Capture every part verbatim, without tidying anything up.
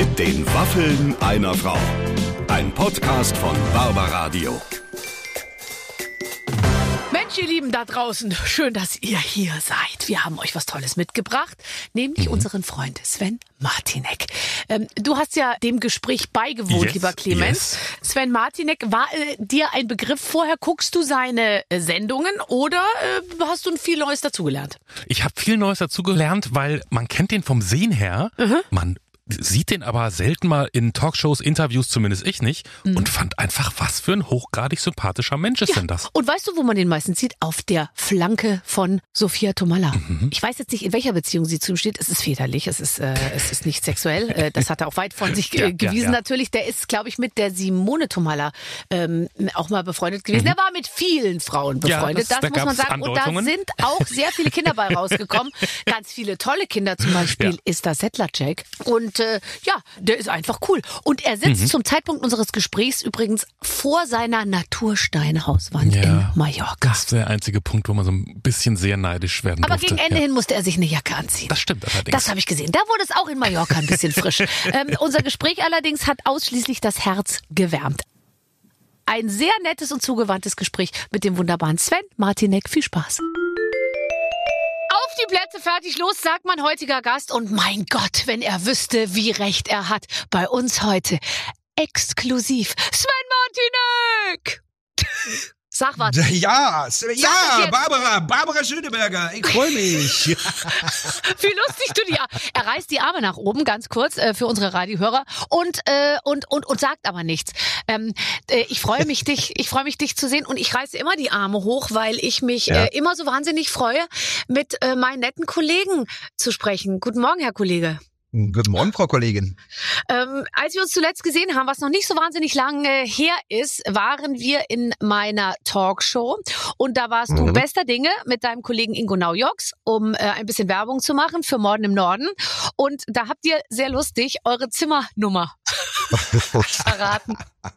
Mit den Waffeln einer Frau. Ein Podcast von Barbaradio. Mensch, ihr Lieben da draußen, schön, dass ihr hier seid. Wir haben euch was Tolles mitgebracht, nämlich mhm. unseren Freund Sven Martinek. Ähm, du hast ja dem Gespräch beigewohnt, yes, lieber Clemens. Yes. Sven Martinek, war äh, dir ein Begriff vorher? Guckst du seine äh, Sendungen oder äh, hast du viel Neues dazugelernt? Ich habe viel Neues dazugelernt, weil man kennt den vom Sehen her. Mhm. Man sieht den aber selten mal in Talkshows, Interviews, zumindest ich nicht. Mhm. Und fand einfach, was für ein hochgradig sympathischer Mensch ist ja. denn das? Und weißt du, wo man den meistens sieht? Auf der Flanke von Sophia Tomalla. Mhm. Ich weiß jetzt nicht, in welcher Beziehung sie zu ihm steht. Es ist väterlich, es ist, äh, es ist nicht sexuell. Äh, das hat er auch weit von sich äh, ja, gewiesen ja, ja. natürlich. Der ist, glaube ich, mit der Simone Tomalla ähm, auch mal befreundet gewesen. Mhm. Er war mit vielen Frauen befreundet, ja, das, das da muss man sagen. Und da sind auch sehr viele Kinder bei rausgekommen. Ganz viele tolle Kinder, zum Beispiel ja. ist da Sedlacek. Und äh, ja, der ist einfach cool. Und er sitzt mhm. zum Zeitpunkt unseres Gesprächs übrigens vor seiner Natursteinhauswand ja, in Mallorca. Das ist der einzige Punkt, wo man so ein bisschen sehr neidisch werden Aber durfte. gegen Ende ja. hin musste er sich eine Jacke anziehen. Das stimmt allerdings. Das habe ich gesehen. Da wurde es auch in Mallorca ein bisschen frisch. ähm, unser Gespräch allerdings hat ausschließlich das Herz gewärmt. Ein sehr nettes und zugewandtes Gespräch mit dem wunderbaren Sven Martinek. Viel Spaß. Auf die Plätze, fertig, los, sagt mein heutiger Gast. Und mein Gott, wenn er wüsste, wie recht er hat. Bei uns heute exklusiv Sven Martinek. Sag was. Ja, ja, Barbara, Barbara Schöneberger, ich freue mich. Wie lustig du die, er reißt die Arme nach oben, ganz kurz, äh, für unsere Radiohörer und, äh, und, und, und sagt aber nichts. Ähm, äh, ich freue mich, dich, ich freue mich, dich zu sehen und ich reiße immer die Arme hoch, weil ich mich ja. äh, immer so wahnsinnig freue, mit äh, meinen netten Kollegen zu sprechen. Guten Morgen, Herr Kollege. Guten Morgen, Frau Kollegin. Ähm, als wir uns zuletzt gesehen haben, was noch nicht so wahnsinnig lange her ist, waren wir in meiner Talkshow und da warst mhm. du bester Dinge mit deinem Kollegen Ingo Naujoks, um äh, ein bisschen Werbung zu machen für Morden im Norden und da habt ihr sehr lustig eure Zimmernummer verraten.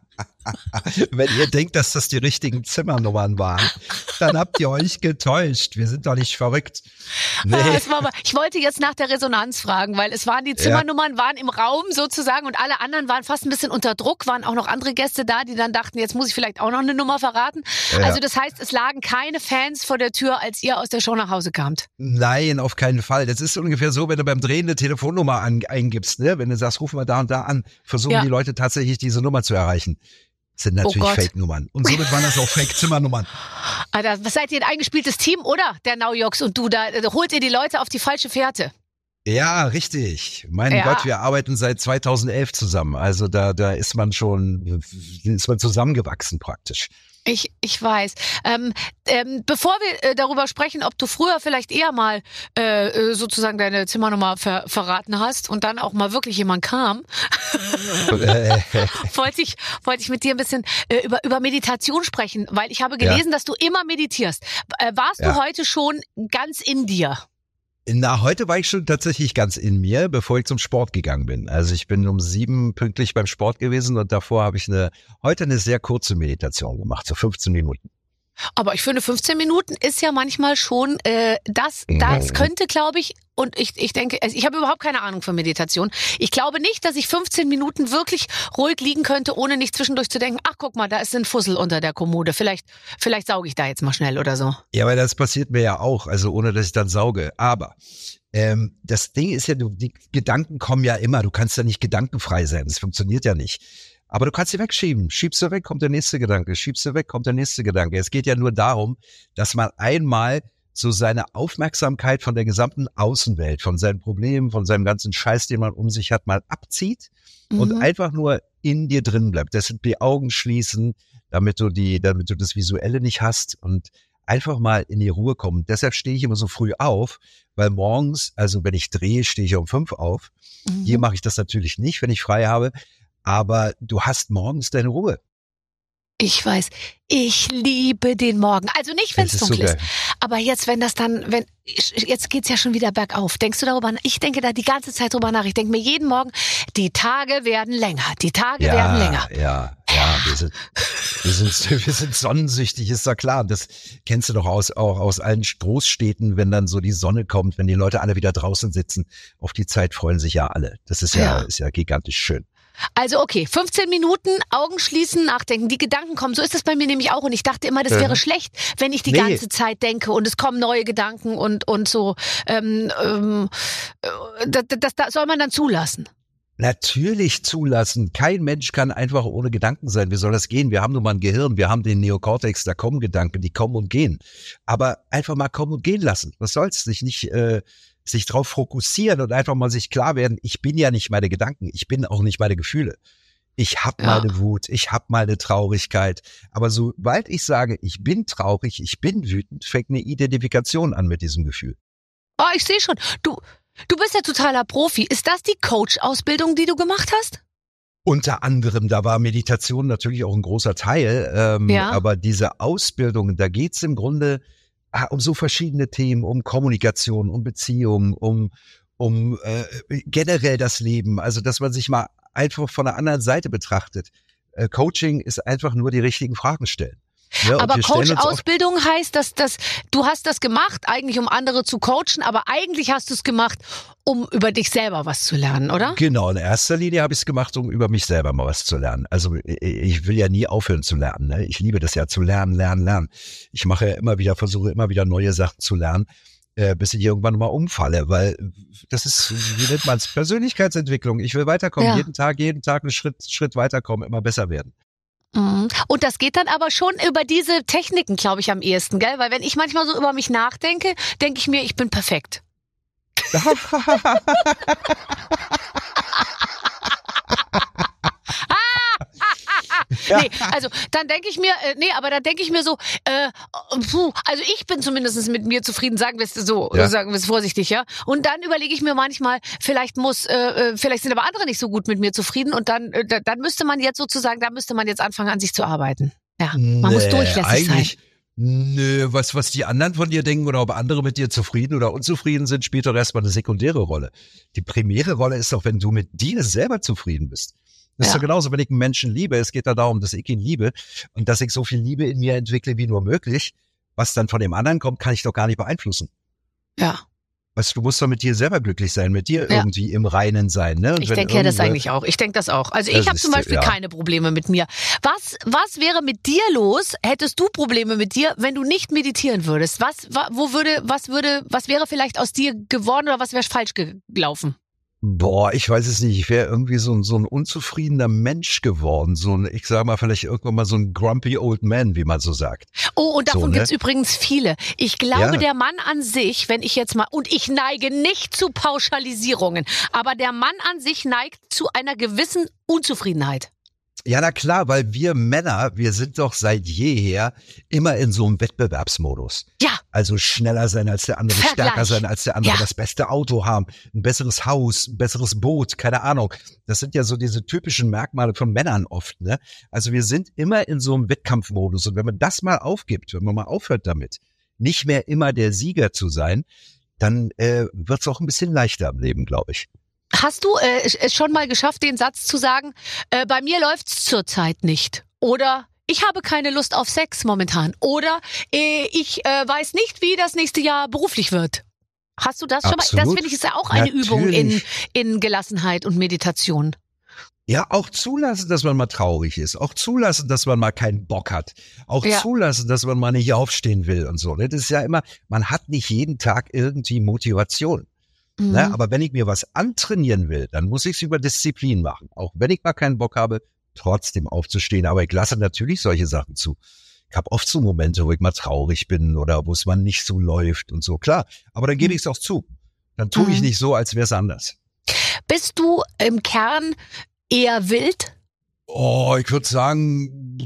Wenn ihr denkt, dass das die richtigen Zimmernummern waren, dann habt ihr euch getäuscht. Wir sind doch nicht verrückt. Nee. Ah, es war aber, ich wollte jetzt nach der Resonanz fragen, weil es waren die Zimmernummern ja. waren im Raum sozusagen und alle anderen waren fast ein bisschen unter Druck, waren auch noch andere Gäste da, die dann dachten, jetzt muss ich vielleicht auch noch eine Nummer verraten. Ja. Also das heißt, es lagen keine Fans vor der Tür, als ihr aus der Show nach Hause kamt. Nein, auf keinen Fall. Das ist ungefähr so, wenn du beim Drehen eine Telefonnummer an, eingibst, ne? Wenn du sagst, ruf mal da und da an, versuchen ja. die Leute tatsächlich diese Nummer zu erreichen. Das sind natürlich oh Fake-Nummern. Und somit waren das auch Fake-Zimmernummern. Alter, was seid ihr, ein eingespieltes Team, oder? Der Naujoks und du, da holt ihr die Leute auf die falsche Fährte. Ja, richtig. Mein ja. Gott, wir arbeiten seit zweitausendelf zusammen. Also da, da ist man schon, ist man zusammengewachsen praktisch. Ich, ich weiß. Ähm, ähm, bevor wir äh, darüber sprechen, ob du früher vielleicht eher mal äh, sozusagen deine Zimmernummer ver- verraten hast und dann auch mal wirklich jemand kam, wollte ich, wollte ich mit dir ein bisschen äh, über, über Meditation sprechen, weil ich habe gelesen, ja. dass du immer meditierst. Äh, warst ja. du heute schon ganz in dir? Na, heute war ich schon tatsächlich ganz in mir, bevor ich zum Sport gegangen bin. Also ich bin um sieben pünktlich beim Sport gewesen und davor habe ich eine heute eine sehr kurze Meditation gemacht, so fünfzehn Minuten. Aber ich finde, fünfzehn Minuten ist ja manchmal schon äh, das, das könnte, glaube ich, und ich, ich denke, also ich habe überhaupt keine Ahnung von Meditation. Ich glaube nicht, dass ich fünfzehn Minuten wirklich ruhig liegen könnte, ohne nicht zwischendurch zu denken, ach guck mal, da ist ein Fussel unter der Kommode. Vielleicht, vielleicht sauge ich da jetzt mal schnell oder so. Ja, aber das passiert mir ja auch, also ohne, dass ich dann sauge. Aber ähm, das Ding ist ja, du, die Gedanken kommen ja immer. Du kannst ja nicht gedankenfrei sein. Das funktioniert ja nicht. Aber du kannst sie wegschieben. Schiebst du weg, kommt der nächste Gedanke. Schiebst du weg, kommt der nächste Gedanke. Es geht ja nur darum, dass man einmal so seine Aufmerksamkeit von der gesamten Außenwelt, von seinen Problemen, von seinem ganzen Scheiß, den man um sich hat, mal abzieht mhm. und einfach nur in dir drin bleibt. Deshalb die Augen schließen, damit du die, damit du das Visuelle nicht hast und einfach mal in die Ruhe kommen. Deshalb stehe ich immer so früh auf, weil morgens, also wenn ich drehe, stehe ich um fünf auf. Mhm. Hier mache ich das natürlich nicht, wenn ich frei habe. Aber du hast morgens deine Ruhe. Ich weiß, ich liebe den Morgen. Also nicht, wenn es dunkel ist. Aber jetzt, wenn das dann, wenn jetzt geht's ja schon wieder bergauf. Denkst du darüber nach? Ich denke da die ganze Zeit drüber nach. Ich denke mir jeden Morgen, die Tage werden länger, die Tage ja, werden länger. Ja, ja, wir sind, wir sind, wir sind sonnensüchtig, ist ja klar. Das kennst du doch aus, auch aus allen Großstädten, wenn dann so die Sonne kommt, wenn die Leute alle wieder draußen sitzen. Auf die Zeit freuen sich ja alle. Das ist ja, ja. ist ja gigantisch schön. Also okay, fünfzehn Minuten, Augen schließen, nachdenken, die Gedanken kommen. So ist es bei mir nämlich auch. Und ich dachte immer, das wäre mhm. schlecht, wenn ich die nee. ganze Zeit denke und es kommen neue Gedanken und, und so. Ähm, ähm, das, das, das soll man dann zulassen. Natürlich zulassen. Kein Mensch kann einfach ohne Gedanken sein. Wie soll das gehen? Wir haben nun mal ein Gehirn, wir haben den Neokortex, da kommen Gedanken, die kommen und gehen. Aber einfach mal kommen und gehen lassen. Was soll's? Sich nicht... Äh, sich drauf fokussieren und einfach mal sich klar werden, ich bin ja nicht meine Gedanken, ich bin auch nicht meine Gefühle. Ich habe ja. meine Wut, ich habe meine Traurigkeit, aber sobald ich sage, ich bin traurig, ich bin wütend, fängt eine Identifikation an mit diesem Gefühl. Oh, ich sehe schon, du, du bist ja totaler Profi. Ist das die Coach-Ausbildung, die du gemacht hast? Unter anderem, da war Meditation natürlich auch ein großer Teil, ähm, ja. aber diese Ausbildung, da geht's im Grunde um so verschiedene Themen, um Kommunikation, um Beziehungen, um um äh, generell das Leben. Also, dass man sich mal einfach von der anderen Seite betrachtet. Äh, Coaching ist einfach nur die richtigen Fragen stellen. Ja, aber Coach-Ausbildung heißt, dass, dass du hast das gemacht, eigentlich um andere zu coachen, aber eigentlich hast du es gemacht, um über dich selber was zu lernen, oder? Genau, in erster Linie habe ich es gemacht, um über mich selber mal was zu lernen. Also ich will ja nie aufhören zu lernen. Ne? Ich liebe das ja, zu lernen, lernen, lernen. Ich mache ja immer wieder, versuche immer wieder neue Sachen zu lernen, äh, bis ich irgendwann mal umfalle, weil das ist, wie nennt man es, Persönlichkeitsentwicklung. Ich will weiterkommen, ja. jeden Tag, jeden Tag einen Schritt, Schritt weiterkommen, immer besser werden. Und das geht dann aber schon über diese Techniken, glaube ich, am ehesten, gell? Weil wenn ich manchmal so über mich nachdenke, denke ich mir, ich bin perfekt. Ja. Nee, also dann denke ich mir, äh, nee, aber da denke ich mir so, äh, puh, also ich bin zumindest mit mir zufrieden, sagen wir es so, ja. sagen wir es vorsichtig, ja. Und dann überlege ich mir manchmal, vielleicht muss, äh, vielleicht sind aber andere nicht so gut mit mir zufrieden und dann, äh, dann müsste man jetzt sozusagen, da müsste man jetzt anfangen, an sich zu arbeiten. Ja, man nee, muss durchlässig eigentlich sein. Nö, was, was die anderen von dir denken oder ob andere mit dir zufrieden oder unzufrieden sind, spielt doch erstmal eine sekundäre Rolle. Die primäre Rolle ist doch, wenn du mit dir selber zufrieden bist. Das ja. ist doch genauso, wenn ich einen Menschen liebe. Es geht da darum, dass ich ihn liebe und dass ich so viel Liebe in mir entwickle wie nur möglich. Was dann von dem anderen kommt, kann ich doch gar nicht beeinflussen. Ja. Weißt du, du musst doch mit dir selber glücklich sein, mit dir ja. irgendwie im Reinen sein. Ne? Und ich denke ja das eigentlich auch. Ich denke das auch. Also ich habe zum Beispiel ja. keine Probleme mit mir. Was, was wäre mit dir los? Hättest du Probleme mit dir, wenn du nicht meditieren würdest? Was, wo würde, was würde, was wäre vielleicht aus dir geworden oder was wäre falsch gelaufen? Boah, ich weiß es nicht. Ich wäre irgendwie so ein, so ein unzufriedener Mensch geworden. So ein, ich sage mal, vielleicht irgendwann mal so ein grumpy old man, wie man so sagt. Oh, und davon so, ne? gibt's übrigens viele. Ich glaube, Ja. der Mann an sich, wenn ich jetzt mal, und ich neige nicht zu Pauschalisierungen, aber der Mann an sich neigt zu einer gewissen Unzufriedenheit. Ja, na klar, weil wir Männer, wir sind doch seit jeher immer in so einem Wettbewerbsmodus. Ja. Also schneller sein als der andere, Vergleich. stärker sein als der andere, Ja. das beste Auto haben, ein besseres Haus, ein besseres Boot, keine Ahnung. Das sind ja so diese typischen Merkmale von Männern oft, ne? Also wir sind immer in so einem Wettkampfmodus. Und wenn man das mal aufgibt, wenn man mal aufhört damit, nicht mehr immer der Sieger zu sein, dann äh, wird's auch ein bisschen leichter im Leben, glaube ich. Hast du äh, es schon mal geschafft, den Satz zu sagen, äh, bei mir läuft's zurzeit nicht? Oder ich habe keine Lust auf Sex momentan? Oder äh, ich äh, weiß nicht, wie das nächste Jahr beruflich wird? Hast du das schon Absolut. mal? Das finde ich ist ja auch eine Natürlich. Übung in, in Gelassenheit und Meditation. Ja, auch zulassen, dass man mal traurig ist. Auch zulassen, dass man mal keinen Bock hat. Auch Ja. zulassen, dass man mal nicht aufstehen will und so. Das ist ja immer, man hat nicht jeden Tag irgendwie Motivation. Mhm. Ne? Aber wenn ich mir was antrainieren will, dann muss ich es über Disziplin machen. Auch wenn ich mal keinen Bock habe, trotzdem aufzustehen. Aber ich lasse natürlich solche Sachen zu. Ich habe oft so Momente, wo ich mal traurig bin oder wo es mal nicht so läuft und so. Klar, aber dann gebe ich es auch zu. Dann tue ich Mhm. nicht so, als wäre es anders. Bist du im Kern eher wild? Oh, ich würde sagen,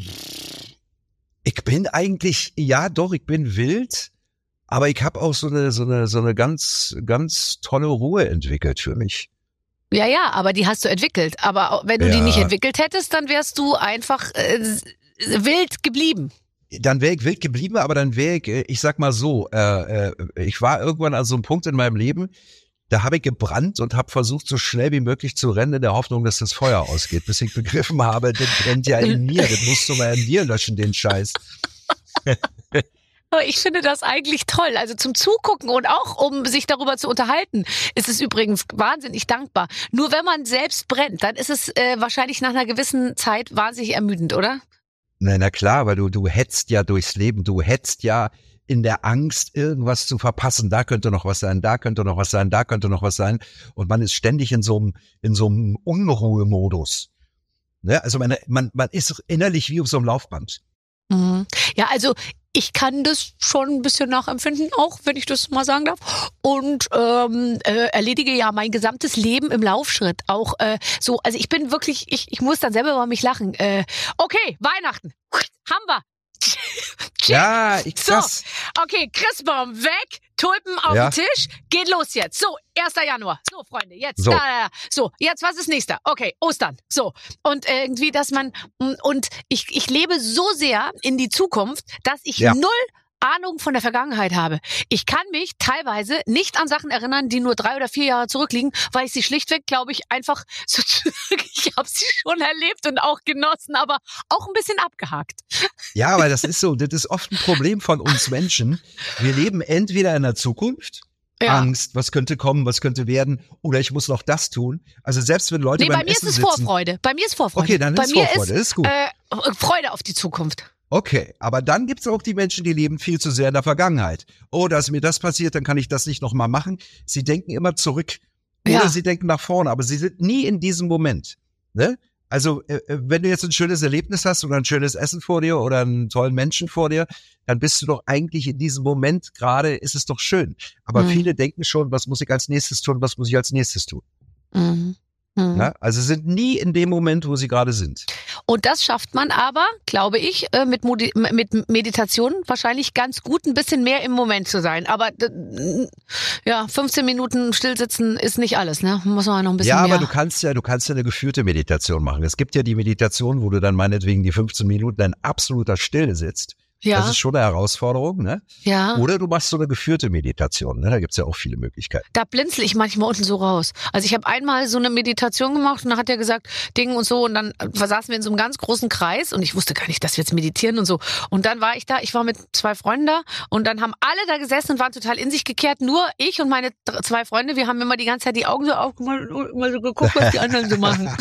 ich bin eigentlich, ja doch, ich bin wild, aber ich habe auch so eine, so eine, so eine ganz, ganz tolle Ruhe entwickelt für mich. Ja, ja, aber die hast du entwickelt. Aber auch wenn du Ja. die nicht entwickelt hättest, dann wärst du einfach äh, wild geblieben. Dann wäre ich wild geblieben, aber dann wäre ich, äh, ich sag mal so, äh, äh, ich war irgendwann an so einem Punkt in meinem Leben, Da habe ich gebrannt und habe versucht, so schnell wie möglich zu rennen, in der Hoffnung, dass das Feuer ausgeht, bis ich begriffen habe, das brennt ja in mir, das musst du mal in dir löschen, den Scheiß. Ich finde das eigentlich toll. Also zum Zugucken und auch um sich darüber zu unterhalten, ist es übrigens wahnsinnig dankbar. Nur wenn man selbst brennt, dann ist es äh, wahrscheinlich nach einer gewissen Zeit wahnsinnig ermüdend, oder? Na, na klar, weil du, du hetzt ja durchs Leben, du hetzt ja in der Angst, irgendwas zu verpassen. Da könnte noch was sein, da könnte noch was sein, da könnte noch was sein. Und man ist ständig in so einem, in so einem Unruhemodus. Ne? Also man, man, man ist innerlich wie auf so einem Laufband. Mhm. Ja, also ich kann das schon ein bisschen nachempfinden, auch wenn ich das mal sagen darf. Und ähm, äh, erledige ja mein gesamtes Leben im Laufschritt. Auch äh, so, also ich bin wirklich, ich, ich muss dann selber über mich lachen. Äh, okay, Weihnachten, haben wir. Ja, ich krass. So, okay, Christbaum weg, Tulpen auf Ja. den Tisch, geht los jetzt. So, erster Januar. So, Freunde, jetzt. So. Da, da, da. So, jetzt, was ist nächster? Okay, Ostern. So. Und irgendwie, dass man, und ich, ich lebe so sehr in die Zukunft, dass ich Ja. null Ahnung von der Vergangenheit habe. Ich kann mich teilweise nicht an Sachen erinnern, die nur drei oder vier Jahre zurückliegen, weil ich sie schlichtweg, glaube ich, einfach sozusagen, ich habe sie schon erlebt und auch genossen, aber auch ein bisschen abgehakt. Ja, aber das ist so, das ist oft ein Problem von uns Menschen. Wir leben entweder in der Zukunft, Ja. Angst, was könnte kommen, was könnte werden, oder ich muss noch das tun. Also selbst wenn Leute Nee, beim bei mir Essen ist es sitzen, Vorfreude. Bei mir ist Vorfreude. Okay, dann bei ist mir Vorfreude, ist ist gut. Äh, Freude auf die Zukunft. Okay, aber dann gibt's auch die Menschen, die leben viel zu sehr in der Vergangenheit. Oh, da ist mir das passiert, dann kann ich das nicht nochmal machen. Sie denken immer zurück oder Ja. sie denken nach vorne, aber sie sind nie in diesem Moment. Ne? Also äh, wenn du jetzt ein schönes Erlebnis hast oder ein schönes Essen vor dir oder einen tollen Menschen vor dir, dann bist du doch eigentlich in diesem Moment gerade, ist es doch schön. Aber Mhm. viele denken schon, was muss ich als nächstes tun, was muss ich als nächstes tun. Mhm. Mhm. Ja? Also sind nie in dem Moment, wo sie gerade sind. Und das schafft man aber, glaube ich, äh, mit, Modi- mit Meditation wahrscheinlich ganz gut, ein bisschen mehr im Moment zu sein. Aber d- ja, fünfzehn Minuten stillsitzen ist nicht alles, ne? Muss man noch ein bisschen Ja, mehr. aber du kannst ja, du kannst ja eine geführte Meditation machen. Es gibt ja die Meditation, wo du dann meinetwegen die fünfzehn Minuten in absoluter Stille sitzt. ja, Das ist schon eine Herausforderung, ne? ja. Oder du machst so eine geführte Meditation, ne? Da gibt's ja auch viele Möglichkeiten. Da blinzel ich manchmal unten so raus. Also ich habe einmal so eine Meditation gemacht und dann hat er gesagt, Ding und so und dann saßen wir in so einem ganz großen Kreis und ich wusste gar nicht, dass wir jetzt meditieren und so. Und dann war ich da, ich war mit zwei Freunden da und dann haben alle da gesessen und waren total in sich gekehrt. Nur ich und meine dr- zwei Freunde, wir haben immer die ganze Zeit die Augen so aufgemacht und immer so geguckt, was die anderen so machen.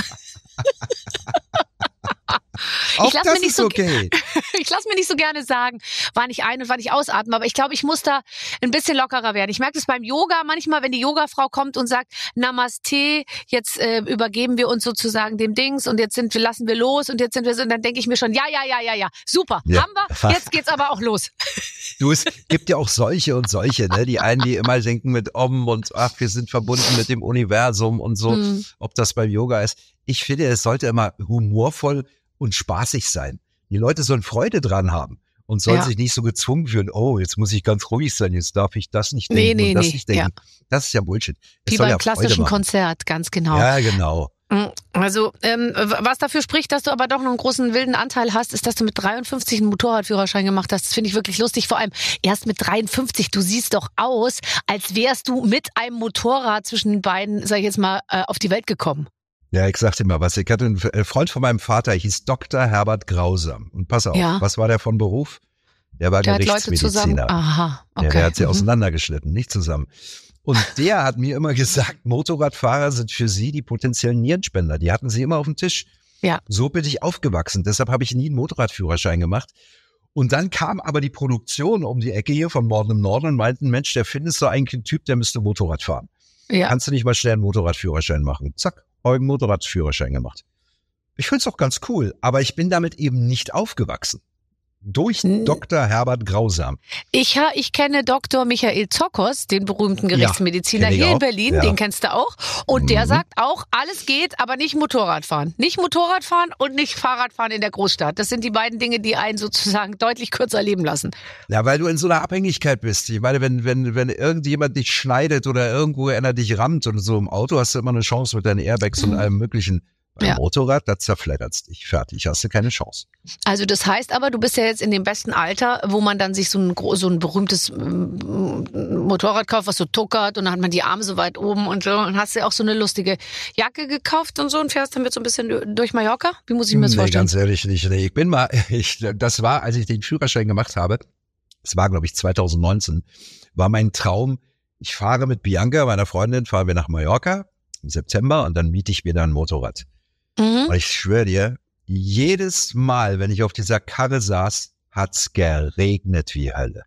Auch lass das mir nicht ist so- okay. Ich lasse mir nicht so gerne sagen, wann ich ein- und wann ich ausatme, aber ich glaube, ich muss da ein bisschen lockerer werden. Ich merke das beim Yoga manchmal, wenn die Yogafrau kommt und sagt, Namaste, jetzt äh, übergeben wir uns sozusagen dem Dings und jetzt sind wir, lassen wir los und jetzt sind wir so, und dann denke ich mir schon, ja, ja, ja, ja, ja, super, Ja. haben wir, jetzt geht's aber auch los. Du, es gibt ja auch solche und solche, ne? Die einen, die immer denken mit Om und ach, wir sind verbunden mit dem Universum und so, Mhm. ob das beim Yoga ist. Ich finde, es sollte immer humorvoll und spaßig sein. Die Leute sollen Freude dran haben und sollen Ja. sich nicht so gezwungen fühlen, oh, jetzt muss ich ganz ruhig sein, jetzt darf ich das nicht Nee, denken nee, und das nee, nicht denken. Das ist ja Bullshit. Es Wie soll beim ja Freude klassischen machen. Konzert, ganz genau. Ja, genau. Also, ähm, was dafür spricht, dass du aber doch noch einen großen wilden Anteil hast, ist, dass du mit dreiundfünfzig einen Motorradführerschein gemacht hast. Das finde ich wirklich lustig. Vor allem erst mit dreiundfünfzig. Du siehst doch aus, als wärst du mit einem Motorrad zwischen den beiden, sag ich jetzt mal, äh, auf die Welt gekommen. Ja, ich sag dir mal was. Ich hatte einen F- Freund von meinem Vater, hieß Doktor Herbert Grausam. Und pass auf, Ja. was war der von Beruf? Der war Der hat Leute zusammen. Gerichtsmediziner. Aha, okay. Ja, der hat sie Mhm. auseinandergeschnitten, nicht zusammen. Und der hat mir immer gesagt, Motorradfahrer sind für sie die potenziellen Nierenspender. Die hatten sie immer auf dem Tisch. Ja. So bin ich aufgewachsen. Deshalb habe ich nie einen Motorradführerschein gemacht. Und dann kam aber die Produktion um die Ecke hier von Morden im Norden und meinten, Mensch, der findest du eigentlich ein Typ, der müsste Motorrad fahren. Ja. Kannst du nicht mal schnell einen Motorradführerschein machen? Zack, einen Motorradführerschein gemacht. Ich find's auch ganz cool, aber ich bin damit eben nicht aufgewachsen. Durch Hm. Doktor Herbert Grausam. Ich, ha- ich kenne Doktor Michael Zokos, den berühmten Gerichtsmediziner kenn ich hier in auch. Berlin, Ja. den kennst du auch. Und der Mhm. sagt auch, alles geht, aber nicht Motorradfahren. Nicht Motorradfahren und nicht Fahrradfahren in der Großstadt. Das sind die beiden Dinge, die einen sozusagen deutlich kürzer leben lassen. Ja, weil du in so einer Abhängigkeit bist. Ich meine, wenn, wenn, wenn irgendjemand dich schneidet oder irgendwo einer dich rammt und so im Auto, hast du immer eine Chance mit deinen Airbags und allem Möglichen. Beim Ja. Motorrad, da zerfleddert's dich. Fertig, hast du keine Chance. Also das heißt aber, du bist ja jetzt in dem besten Alter, wo man dann sich so ein, gro- so ein berühmtes mm, Motorrad kauft, was so tuckert und dann hat man die Arme so weit oben und so und hast dir auch so eine lustige Jacke gekauft und so und fährst damit so ein bisschen durch Mallorca? Wie muss ich mir das Nee, vorstellen? ganz ehrlich nicht. Nee, ich bin mal, ich, das war, als ich den Führerschein gemacht habe, das war, glaube ich, zwanzig neunzehn, war mein Traum, ich fahre mit Bianca, meiner Freundin, fahren wir nach Mallorca im September und dann miete ich mir da ein Motorrad. Mhm. Und ich schwöre dir, jedes Mal, wenn ich auf dieser Karre saß, hat's geregnet wie Hölle.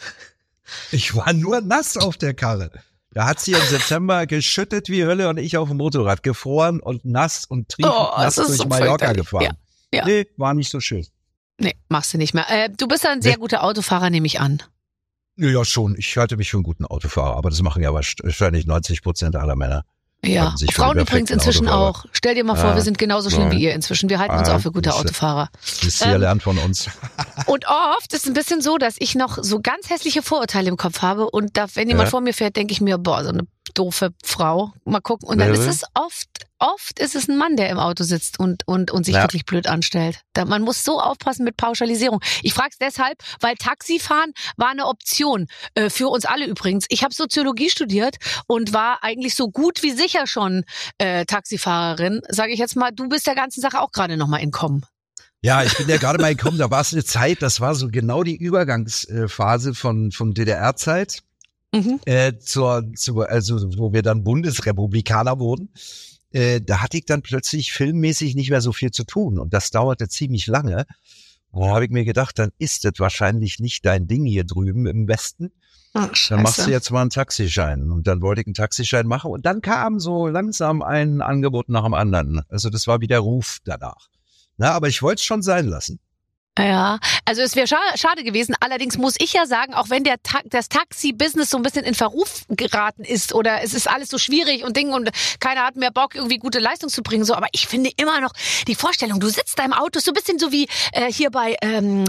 Ich war nur nass auf der Karre. Da hat sie im September geschüttet wie Hölle und ich auf dem Motorrad gefroren und nass und triefend Oh, nass das ist durch so Mallorca fürchterlich. gefahren. Ja, ja. Nee, war nicht so schön. Nee, machst du nicht mehr. Äh, du bist ein sehr Nee. guter Autofahrer, nehme ich an. Ja, ja, schon. Ich halte mich für einen guten Autofahrer, aber das machen ja wahrscheinlich neunzig Prozent aller Männer. Ja, Halten sich für Frauen den übrigens perfekten inzwischen Autofahrer. auch. Stell dir mal vor, Ah, wir sind genauso schlimm nein. wie ihr inzwischen. Wir halten uns Ah, auch für gute siehste. Autofahrer. Wisst ihr, Ähm, lernt von uns. Und oft ist es ein bisschen so, dass ich noch so ganz hässliche Vorurteile im Kopf habe und da, wenn jemand Ja. vor mir fährt, denke ich mir, boah, so eine doofe Frau. Mal gucken. Und dann Ja. ist es oft, oft ist es ein Mann, der im Auto sitzt und, und, und sich Ja. wirklich blöd anstellt. Da, man muss so aufpassen mit Pauschalisierung. Ich frage es deshalb, weil Taxifahren war eine Option, äh, für uns alle übrigens. Ich habe Soziologie studiert und war eigentlich so gut wie sicher schon äh, Taxifahrerin. Sage ich jetzt mal, du bist der ganzen Sache auch gerade nochmal entkommen. Ja, ich bin ja gerade mal gekommen, da war es eine Zeit, das war so genau die Übergangsphase von, von D D R-Zeit. Mhm. Äh, zur, zur, also wo wir dann Bundesrepublikaner wurden, äh, da hatte ich dann plötzlich filmmäßig nicht mehr so viel zu tun und das dauerte ziemlich lange. Und da habe ich mir gedacht, dann ist das wahrscheinlich nicht dein Ding hier drüben im Westen. Ach, Dann machst du scheiße. jetzt mal einen Taxischein. Und dann wollte ich einen Taxischein machen und dann kam so langsam ein Angebot nach dem anderen. Also das war wie der Ruf danach. Na, aber ich wollte es schon sein lassen. Ja, also es wäre scha schade gewesen. Allerdings muss ich ja sagen, auch wenn der Ta das Taxi-Business so ein bisschen in Verruf geraten ist oder es ist alles so schwierig und Ding und keiner hat mehr Bock, irgendwie gute Leistung zu bringen, so. Aber ich finde immer noch die Vorstellung, du sitzt da im Auto, so ein bisschen so wie äh, hier bei, ähm,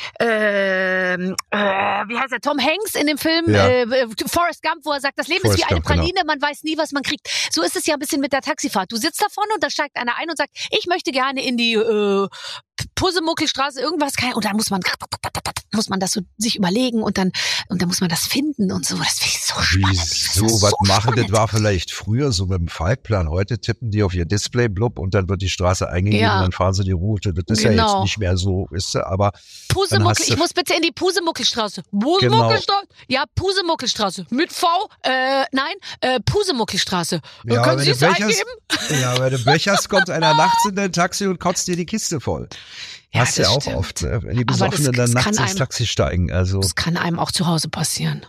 ähm, äh, wie heißt er, Tom Hanks in dem Film Ja. äh, Forrest Gump, wo er sagt, das Leben Forrest ist wie eine Gump, genau. Praline, man weiß nie, was man kriegt. So ist es ja ein bisschen mit der Taxifahrt. Du sitzt da vorne und da steigt einer ein und sagt, ich möchte gerne in die äh, Pusemuckelstraße irgendwas, kein, und dann muss man muss man das so sich überlegen und dann und dann muss man das finden und so. Das finde ich so spannend. Ich Wieso, find's was so machen? Das spannend. war vielleicht früher so mit dem Falkplan. Heute tippen die auf ihr Display, blub, und dann wird die Straße eingegeben Ja. und dann fahren sie die Route. Das ist ja Genau. jetzt nicht mehr so, ist aber dann Pusemuckel, hast du- ich muss bitte in die Pusemuckelstraße. Pusemuckelstraße? Ja, Pusemuckelstraße. Mit V? Äh, nein, äh, Pusemuckelstraße. Ja, Können wenn Sie du es Bechers- eingeben? Ja, wenn du Bechers kommt einer nachts in dein Taxi und kotzt dir die Kiste voll. Ja, Hast du das ja auch stimmt. oft, ne? Wenn die Aber das- Besoffenen dann das kann nachts ins einem- Taxi steigen. Also Das kann einem auch zu Hause passieren.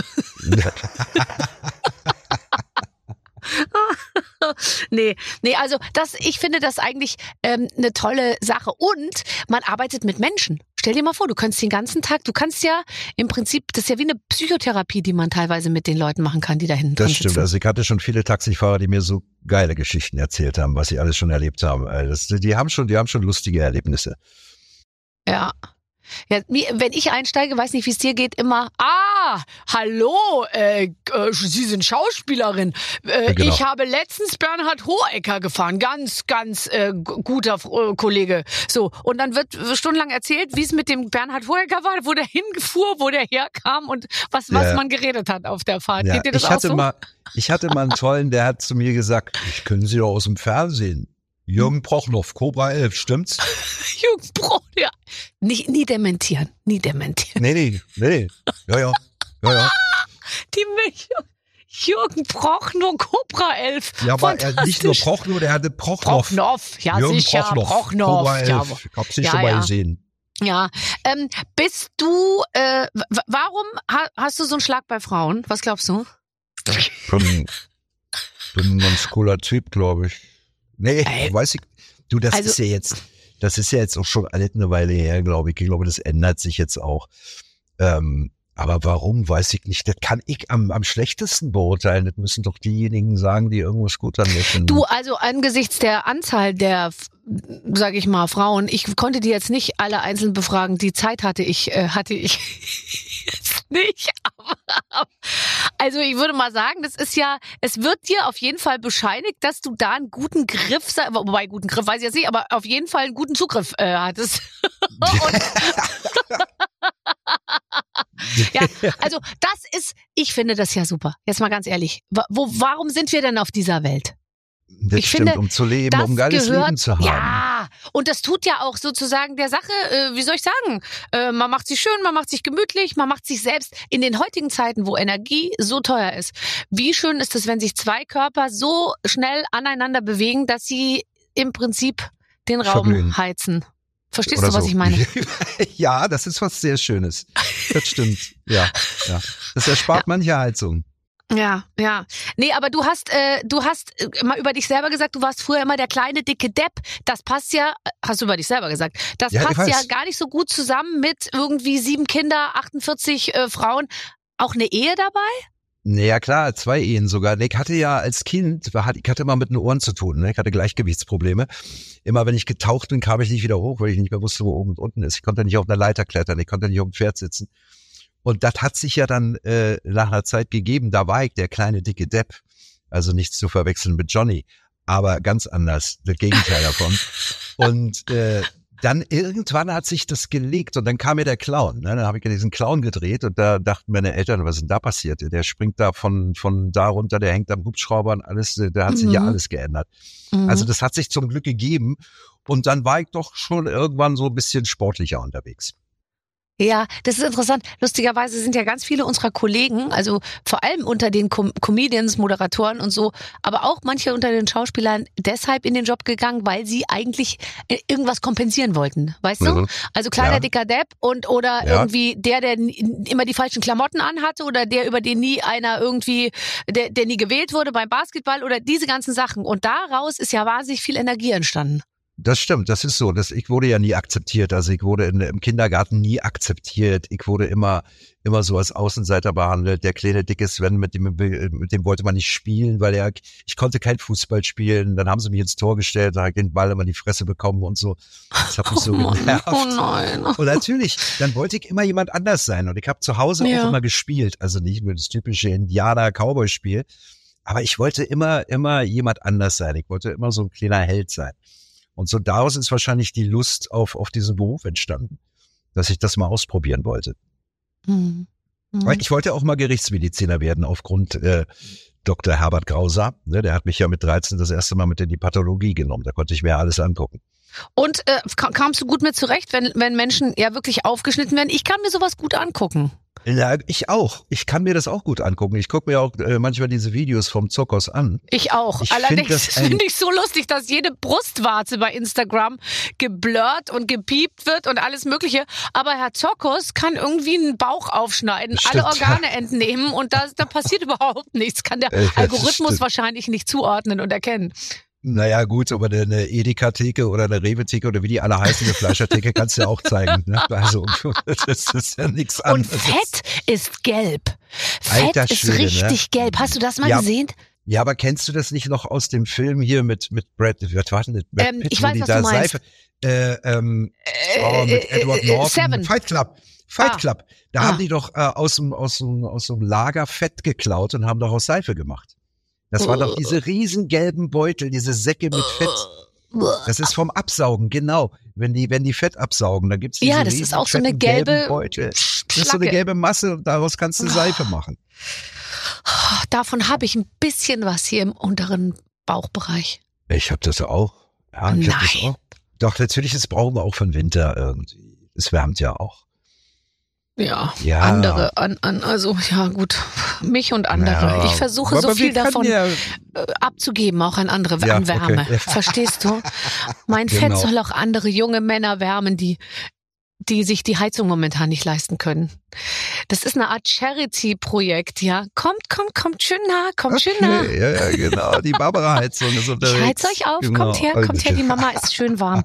Nee, nee, also das, ich finde das eigentlich ähm, eine tolle Sache. Und man arbeitet mit Menschen. Stell dir mal vor, du kannst den ganzen Tag, du kannst ja im Prinzip, das ist ja wie eine Psychotherapie, die man teilweise mit den Leuten machen kann, die da hinten dran Das stimmt. sitzen. Also ich hatte schon viele Taxifahrer, die mir so geile Geschichten erzählt haben, was sie alles schon erlebt haben. Also Das, die haben schon, die haben schon lustige Erlebnisse. Ja. Ja, mir- wenn ich einsteige, weiß nicht, wie es dir geht, immer, ah, hallo, äh, äh, Sie sind Schauspielerin. Äh, Ja, genau. Ich habe letztens Bernhard Hohecker gefahren, ganz, ganz äh, g- guter äh, Kollege. So, und dann wird stundenlang erzählt, wie es mit dem Bernhard Hohecker war, wo der hingefuhr, wo der herkam und was, was Ja. man geredet hat auf der Fahrt. Ja, Geht dir das ich auch hatte so? mal, ich hatte mal einen tollen, der hat zu mir gesagt, ich können Sie doch aus dem Fernsehen. Jürgen Prochnow, Cobra elf, stimmt's? Jürgen Brock, ja. Nicht, nie dementieren, nie dementieren. Nee, nee, nee, ja, ja, ja, ja. Die Milch. Jürgen Prochnow, Cobra elf. Ja, aber er nicht nur Fantastisch. Prochnow, der hatte Prochnow. Prochnow, ja Jürgen sicher, Prochnow, Prochnow. Cobra elf. Ja, Ich hab sie ja, schon mal ja. gesehen. ja. Ähm, bist du, äh, w- warum ha hast du so einen Schlag bei Frauen? Was glaubst du? Bin, bin ein ganz cooler Typ, glaube ich. Nee, Ey. weiß ich. Du, das Also- ist ja jetzt, das ist ja jetzt auch schon alles eine Weile her, glaube ich. Ich glaube, das ändert sich jetzt auch. Ähm, aber warum, weiß ich nicht. Das kann ich am, am schlechtesten beurteilen. Das müssen doch diejenigen sagen, die irgendwas gut an mir finden. Du, also angesichts der Anzahl der, sage ich mal, Frauen, ich konnte die jetzt nicht alle einzeln befragen. Die Zeit hatte ich, äh, hatte ich jetzt nicht. Aber Also ich würde mal sagen, das ist ja, es wird dir auf jeden Fall bescheinigt, dass du da einen guten Griff, wobei guten Griff weiß ich jetzt nicht, aber auf jeden Fall einen guten Zugriff äh, hattest. Ja, also das ist, ich finde das ja super. Jetzt mal ganz ehrlich, wo, warum sind wir denn auf dieser Welt? Das ich stimmt, finde, um zu leben, um ein geiles gehört, Leben zu haben. Ja, und das tut ja auch sozusagen der Sache, äh, wie soll ich sagen, äh, man macht sich schön, man macht sich gemütlich, man macht sich selbst in den heutigen Zeiten, wo Energie so teuer ist. Wie schön ist es, wenn sich zwei Körper so schnell aneinander bewegen, dass sie im Prinzip den Raum Verglühen. heizen. Verstehst Oder du, was so. ich meine? Ja, das ist was sehr Schönes. Das stimmt. Ja, ja. Das erspart ja. manche Heizung. Ja, ja. Nee, aber du hast, äh, du hast äh, mal über dich selber gesagt, du warst früher immer der kleine, dicke Depp. Das passt ja, hast du über dich selber gesagt, das Ja, ich passt ja weiß. gar nicht so gut zusammen mit irgendwie sieben Kinder, achtundvierzig äh, Frauen. Auch eine Ehe dabei? Naja, klar, zwei Ehen sogar. Ich hatte ja als Kind, ich hatte immer mit den Ohren zu tun. Ich hatte Gleichgewichtsprobleme. Immer wenn ich getaucht bin, kam ich nicht wieder hoch, weil ich nicht mehr wusste, wo oben und unten ist. Ich konnte nicht auf einer Leiter klettern, ich konnte nicht auf dem Pferd sitzen. Und das hat sich ja dann äh, nach einer Zeit gegeben. Da war ich der kleine, dicke Depp. Also nichts zu verwechseln mit Johnny, aber ganz anders, das Gegenteil davon. Und äh, dann irgendwann hat sich das gelegt und dann kam mir der Clown. Ne? Dann habe ich ja diesen Clown gedreht und da dachten meine Eltern, was ist denn da passiert? Der springt da von von da runter, der hängt am Hubschrauber und alles, da hat sich Mhm. ja alles geändert. Mhm. Also das hat sich zum Glück gegeben und dann war ich doch schon irgendwann so ein bisschen sportlicher unterwegs. Ja, das ist interessant. Lustigerweise sind ja ganz viele unserer Kollegen, also vor allem unter den Com- Comedians, Moderatoren und so, aber auch manche unter den Schauspielern deshalb in den Job gegangen, weil sie eigentlich äh, irgendwas kompensieren wollten, weißt du? Mhm. Also kleiner, Ja. dicker Depp und oder Ja. irgendwie der, der nie- immer die falschen Klamotten anhatte oder der, über den nie einer irgendwie, der, der nie gewählt wurde beim Basketball oder diese ganzen Sachen. Und daraus ist ja wahnsinnig viel Energie entstanden. Das stimmt, das ist so. Das, ich wurde ja nie akzeptiert. Also ich wurde in, im Kindergarten nie akzeptiert. Ich wurde immer immer so als Außenseiter behandelt. Der kleine dicke Sven, mit dem mit dem wollte man nicht spielen, weil er ich konnte kein Fußball spielen. Dann haben sie mich ins Tor gestellt, da habe ich den Ball immer in die Fresse bekommen und so. Das hat mich so Oh Mann, genervt. oh nein. Und natürlich, dann wollte ich immer jemand anders sein. Und ich habe zu Hause Ja. auch immer gespielt. Also nicht nur das typische Indianer-Cowboy-Spiel. Aber ich wollte immer, immer jemand anders sein. Ich wollte immer so ein kleiner Held sein. Und so daraus ist wahrscheinlich die Lust auf, auf diesen Beruf entstanden, dass ich das mal ausprobieren wollte. Hm. Hm. Weil ich wollte auch mal Gerichtsmediziner werden aufgrund äh, Doktor Herbert Grauser. Ne, der hat mich ja mit dreizehn das erste Mal mit in die Pathologie genommen. Da konnte ich mir alles angucken. Und äh, kam- kamst du gut mit zurecht, wenn, wenn Menschen ja wirklich aufgeschnitten werden? Ich kann mir sowas gut angucken. Ja, ich auch. Ich kann mir das auch gut angucken. Ich gucke mir auch äh, manchmal diese Videos vom Zirkus an. Ich auch. Ich find Allerdings das ein- finde ich so lustig, dass jede Brustwarze bei Instagram geblurrt und gepiept wird und alles Mögliche. Aber Herr Zirkus kann irgendwie einen Bauch aufschneiden, Stimmt. alle Organe entnehmen und da, da passiert überhaupt nichts. Kann der Äh, das Algorithmus stimmt. wahrscheinlich nicht zuordnen und erkennen. Naja, gut, aber eine Edeka-Theke oder eine Rewe-Theke oder wie die alle heißen, eine Fleischertheke kannst du ja auch zeigen. Ne? Also, das ist ja nichts Und anderes. Fett ist gelb. Fett Alter ist Schwede, ne? richtig gelb. Hast du das mal Ja. gesehen? Ja, aber kennst du das nicht noch aus dem Film hier mit, mit Brad, was war denn das? Brad Ähm, Pitt, ich wo weiß, die was da du meinst. Seife, äh, ähm, oh, mit äh, Edward äh, Norton. Seven. Fight Club. Fight Ah. Club. Da Ah. haben die doch äh, aus dem, aus dem, aus dem Lager Fett geklaut und haben daraus Seife gemacht. Das waren doch diese riesen gelben Beutel, diese Säcke mit Fett. Das ist vom Absaugen, genau. Wenn die, wenn die Fett absaugen, dann gibt's diese Ja, das ist riesen, auch so eine fetten, gelbe gelben Beutel. Das ist so eine Schlacke. gelbe Masse und daraus kannst du Seife machen. Davon habe ich ein bisschen was hier im unteren Bauchbereich. Ich hab das auch. Ja, ich hab das Nein. auch. Doch, natürlich, das brauchen wir auch für den Winter irgendwie. Es wärmt ja auch. Ja, Ja. andere, an, an, also ja gut, mich und andere. Ja, Ich versuche aber so wir viel können davon ja- äh, abzugeben, auch an andere, Ja, an Wärme. okay. Verstehst du? Mein Genau. Fett soll auch andere junge Männer wärmen, die die sich die Heizung momentan nicht leisten können. Das ist eine Art Charity-Projekt, ja. Kommt, kommt, kommt schön nah, kommt schön nah. Okay, ja, ja, genau. Die Barbara-Heizung ist Ich unterwegs. heiz euch auf, Genau. kommt her, kommt her, die Mama ist schön warm.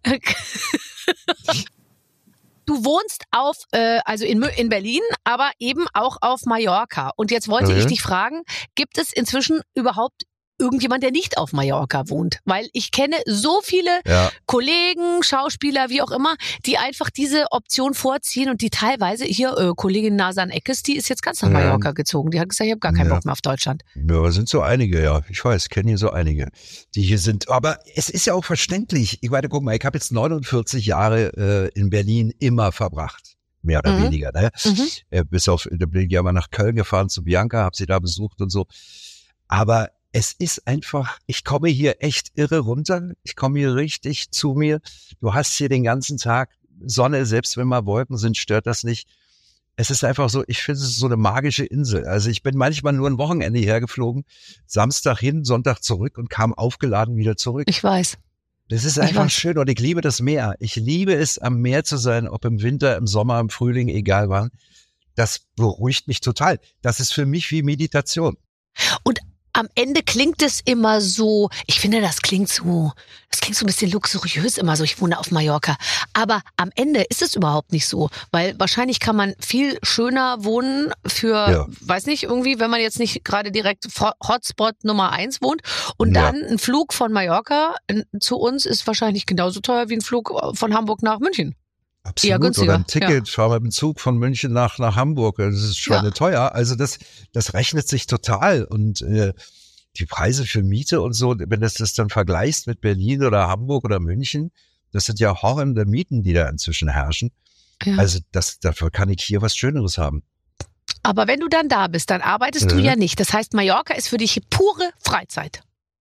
Du wohnst auf, äh, also in, Mü- in Berlin, aber eben auch auf Mallorca. Und jetzt wollte Mhm. ich dich fragen, gibt es inzwischen überhaupt irgendjemand, der nicht auf Mallorca wohnt. Weil ich kenne so viele Ja. Kollegen, Schauspieler, wie auch immer, die einfach diese Option vorziehen und die teilweise, hier äh, Kollegin Nasan Eckes, die ist jetzt ganz nach Ja. Mallorca gezogen. Die hat gesagt, ich habe gar keinen Ja. Bock mehr auf Deutschland. Ja, sind so einige, ja. Ich weiß, kenne hier so einige, die hier sind. Aber es ist ja auch verständlich. Ich meine, guck mal, ich habe jetzt neunundvierzig Jahre äh, in Berlin immer verbracht. Mehr oder Mhm. weniger. Ne? Mhm. Äh, bis auf, da bin ich ja mal nach Köln gefahren zu Bianca, habe sie da besucht und so. Aber es ist einfach, ich komme hier echt irre runter. Ich komme hier richtig zu mir. Du hast hier den ganzen Tag Sonne, selbst wenn mal Wolken sind, stört das nicht. Es ist einfach so, ich finde, es ist so eine magische Insel. Also ich bin manchmal nur ein Wochenende hergeflogen, Samstag hin, Sonntag zurück und kam aufgeladen wieder zurück. Ich weiß. Das ist ich einfach weiß. schön und ich liebe das Meer. Ich liebe es, am Meer zu sein, ob im Winter, im Sommer, im Frühling, egal wann. Das beruhigt mich total. Das ist für mich wie Meditation. Und am Ende klingt es immer so, ich finde, das klingt so, das klingt so ein bisschen luxuriös immer so, ich wohne auf Mallorca. Aber am Ende ist es überhaupt nicht so, weil wahrscheinlich kann man viel schöner wohnen für, Ja. weiß nicht, irgendwie, wenn man jetzt nicht gerade direkt vor Hotspot Nummer eins wohnt. Und Ja. dann ein Flug von Mallorca äh, zu uns ist wahrscheinlich genauso teuer wie ein Flug von Hamburg nach München. Absolut. Eher günstiger, Oder ein Ticket, fahr mit dem Zug von München nach, nach Hamburg. Das ist schon Ja. teuer. Also das, das rechnet sich total. Und äh, die Preise für Miete und so, wenn du das dann vergleichst mit Berlin oder Hamburg oder München, das sind ja horrende Mieten, die da inzwischen herrschen. Ja. Also das, dafür kann ich hier was Schöneres haben. Aber wenn du dann da bist, dann arbeitest du Mhm. ja nicht. Das heißt, Mallorca ist für dich pure Freizeit.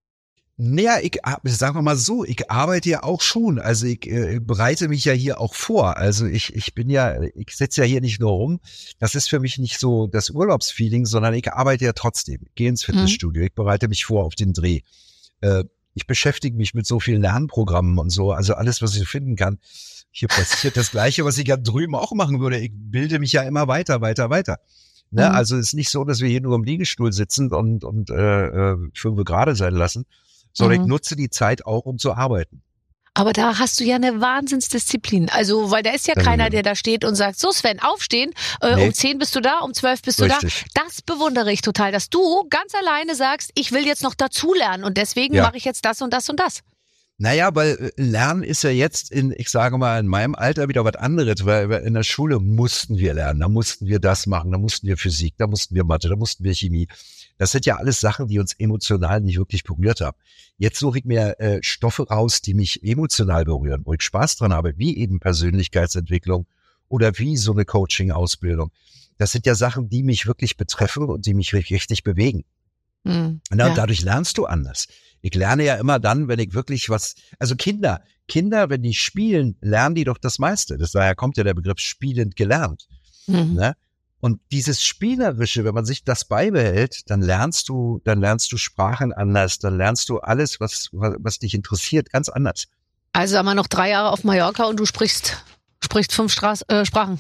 Naja, ich, sagen wir mal so, ich arbeite ja auch schon. Also ich äh, bereite mich ja hier auch vor. Also ich, ich bin ja, ich sitze ja hier nicht nur rum. Das ist für mich nicht so das Urlaubsfeeling, sondern ich arbeite ja trotzdem. Ich gehe ins Fitnessstudio, ich bereite mich vor auf den Dreh. Äh, ich beschäftige mich mit so vielen Lernprogrammen und so. Also alles, was ich finden kann. Hier passiert das Gleiche, was ich ja drüben auch machen würde. Ich bilde mich ja immer weiter, weiter, weiter. Ne? Mhm. Also es ist nicht so, dass wir hier nur im Liegestuhl sitzen und, und äh, äh, fünf gerade sein lassen, sondern Mhm. ich nutze die Zeit auch, um zu arbeiten. Aber da hast du ja eine Wahnsinnsdisziplin. Also, weil da ist ja Ja. keiner, der da steht und sagt, so Sven, aufstehen, äh, Nee. um zehn bist du da, um zwölf bist Richtig. du da. Das bewundere ich total, dass du ganz alleine sagst, ich will jetzt noch dazulernen und deswegen Ja. mache ich jetzt das und das und das. Naja, weil äh, Lernen ist ja jetzt in, ich sage mal, in meinem Alter wieder was anderes, weil wir in der Schule mussten wir lernen, da mussten wir das machen, da mussten wir Physik, da mussten wir Mathe, da mussten wir Chemie. Das sind ja alles Sachen, die uns emotional nicht wirklich berührt haben. Jetzt suche ich mir äh, Stoffe raus, die mich emotional berühren, wo ich Spaß dran habe, wie eben Persönlichkeitsentwicklung oder wie so eine Coaching-Ausbildung. Das sind ja Sachen, die mich wirklich betreffen und die mich richtig bewegen. Hm. Na, Ja. und dadurch lernst du anders. Ich lerne ja immer dann, wenn ich wirklich was, also Kinder, Kinder, wenn die spielen, lernen die doch das meiste. Das daher kommt ja der Begriff spielend gelernt. Mhm. Ne? Und dieses Spielerische, wenn man sich das beibehält, dann lernst du, dann lernst du Sprachen anders, dann lernst du alles, was, was, was dich interessiert, ganz anders. Also haben wir noch drei Jahre auf Mallorca und du sprichst, sprichst fünf Straß, äh, Sprachen.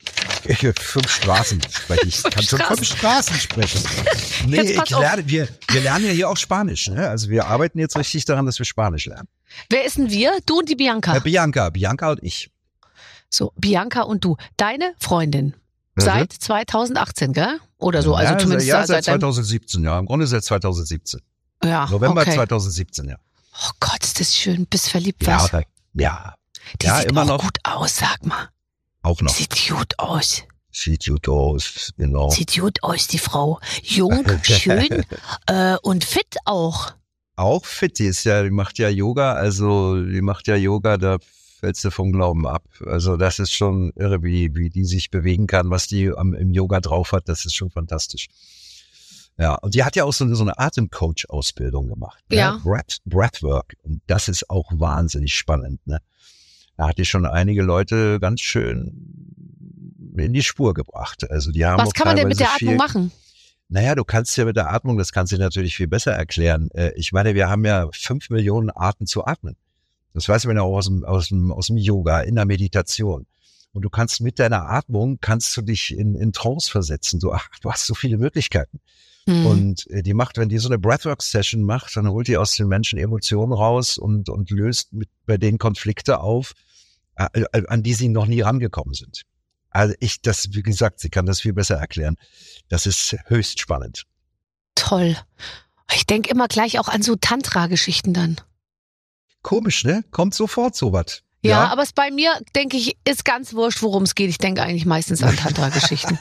Fünf Straßen spreche ich. Ich kann schon Straßen. fünf Straßen sprechen. Nee, Jetzt pass ich auf. lerne, wir, wir lernen ja hier auch Spanisch. Ne? Also wir arbeiten jetzt richtig daran, dass wir Spanisch lernen. Wer ist denn wir? Du und die Bianca. Äh, Bianca, Bianca und ich. So, Bianca und du. Deine Freundin. Mhm. Seit zweitausendachtzehn, gell? Oder so, also ja, zumindest ja, seit, seit seit deinem- zweitausendsiebzehn, ja. Im Grunde seit zweitausendsiebzehn. Ja, November okay. zweitausendsiebzehn, ja. Oh Gott, ist das schön. Bist verliebt, Ja, was? ja, Die ja, sieht immer auch noch. gut aus, sag mal. auch noch. Sieht gut aus. Sieht gut aus, genau. Sieht gut aus, die Frau. Jung, schön äh, und fit auch. Auch fit, die ist ja, die macht ja Yoga, also die macht ja Yoga, da fällst du vom Glauben ab. Also das ist schon irre, wie, wie die sich bewegen kann, was die am, im Yoga drauf hat, das ist schon fantastisch. Ja, und die hat ja auch so eine, so eine Atemcoach-Ausbildung gemacht. Ne? Ja. Breath, Breathwork. Und das ist auch wahnsinnig spannend. Ne? Da hat die schon einige Leute ganz schön in die Spur gebracht. Also die haben Was auch kann man denn mit der teilweise Atmung viel, machen? Naja, du kannst ja mit der Atmung, das kannst du natürlich viel besser erklären. Äh, Ich meine, wir haben ja fünf Millionen Arten zu atmen. Das weiß man ja auch aus dem, aus dem, aus dem Yoga, in der Meditation. Und du kannst mit deiner Atmung, kannst du dich in, in Trance versetzen. Du, ach, du hast so viele Möglichkeiten. Hm. Und äh, die macht, wenn die so eine Breathwork-Session macht, dann holt die aus den Menschen Emotionen raus und, und löst mit, bei denen Konflikte auf, äh, äh, an die sie noch nie rangekommen sind. Also ich, das, wie gesagt, sie kann das viel besser erklären. Das ist höchst spannend. Toll. Ich denke immer gleich auch an so Tantra-Geschichten dann. Komisch, ne? Kommt sofort sowas. Ja, Ja. aber es bei mir, denke ich, ist ganz wurscht, worum es geht. Ich denke eigentlich meistens an Tantra-Geschichten.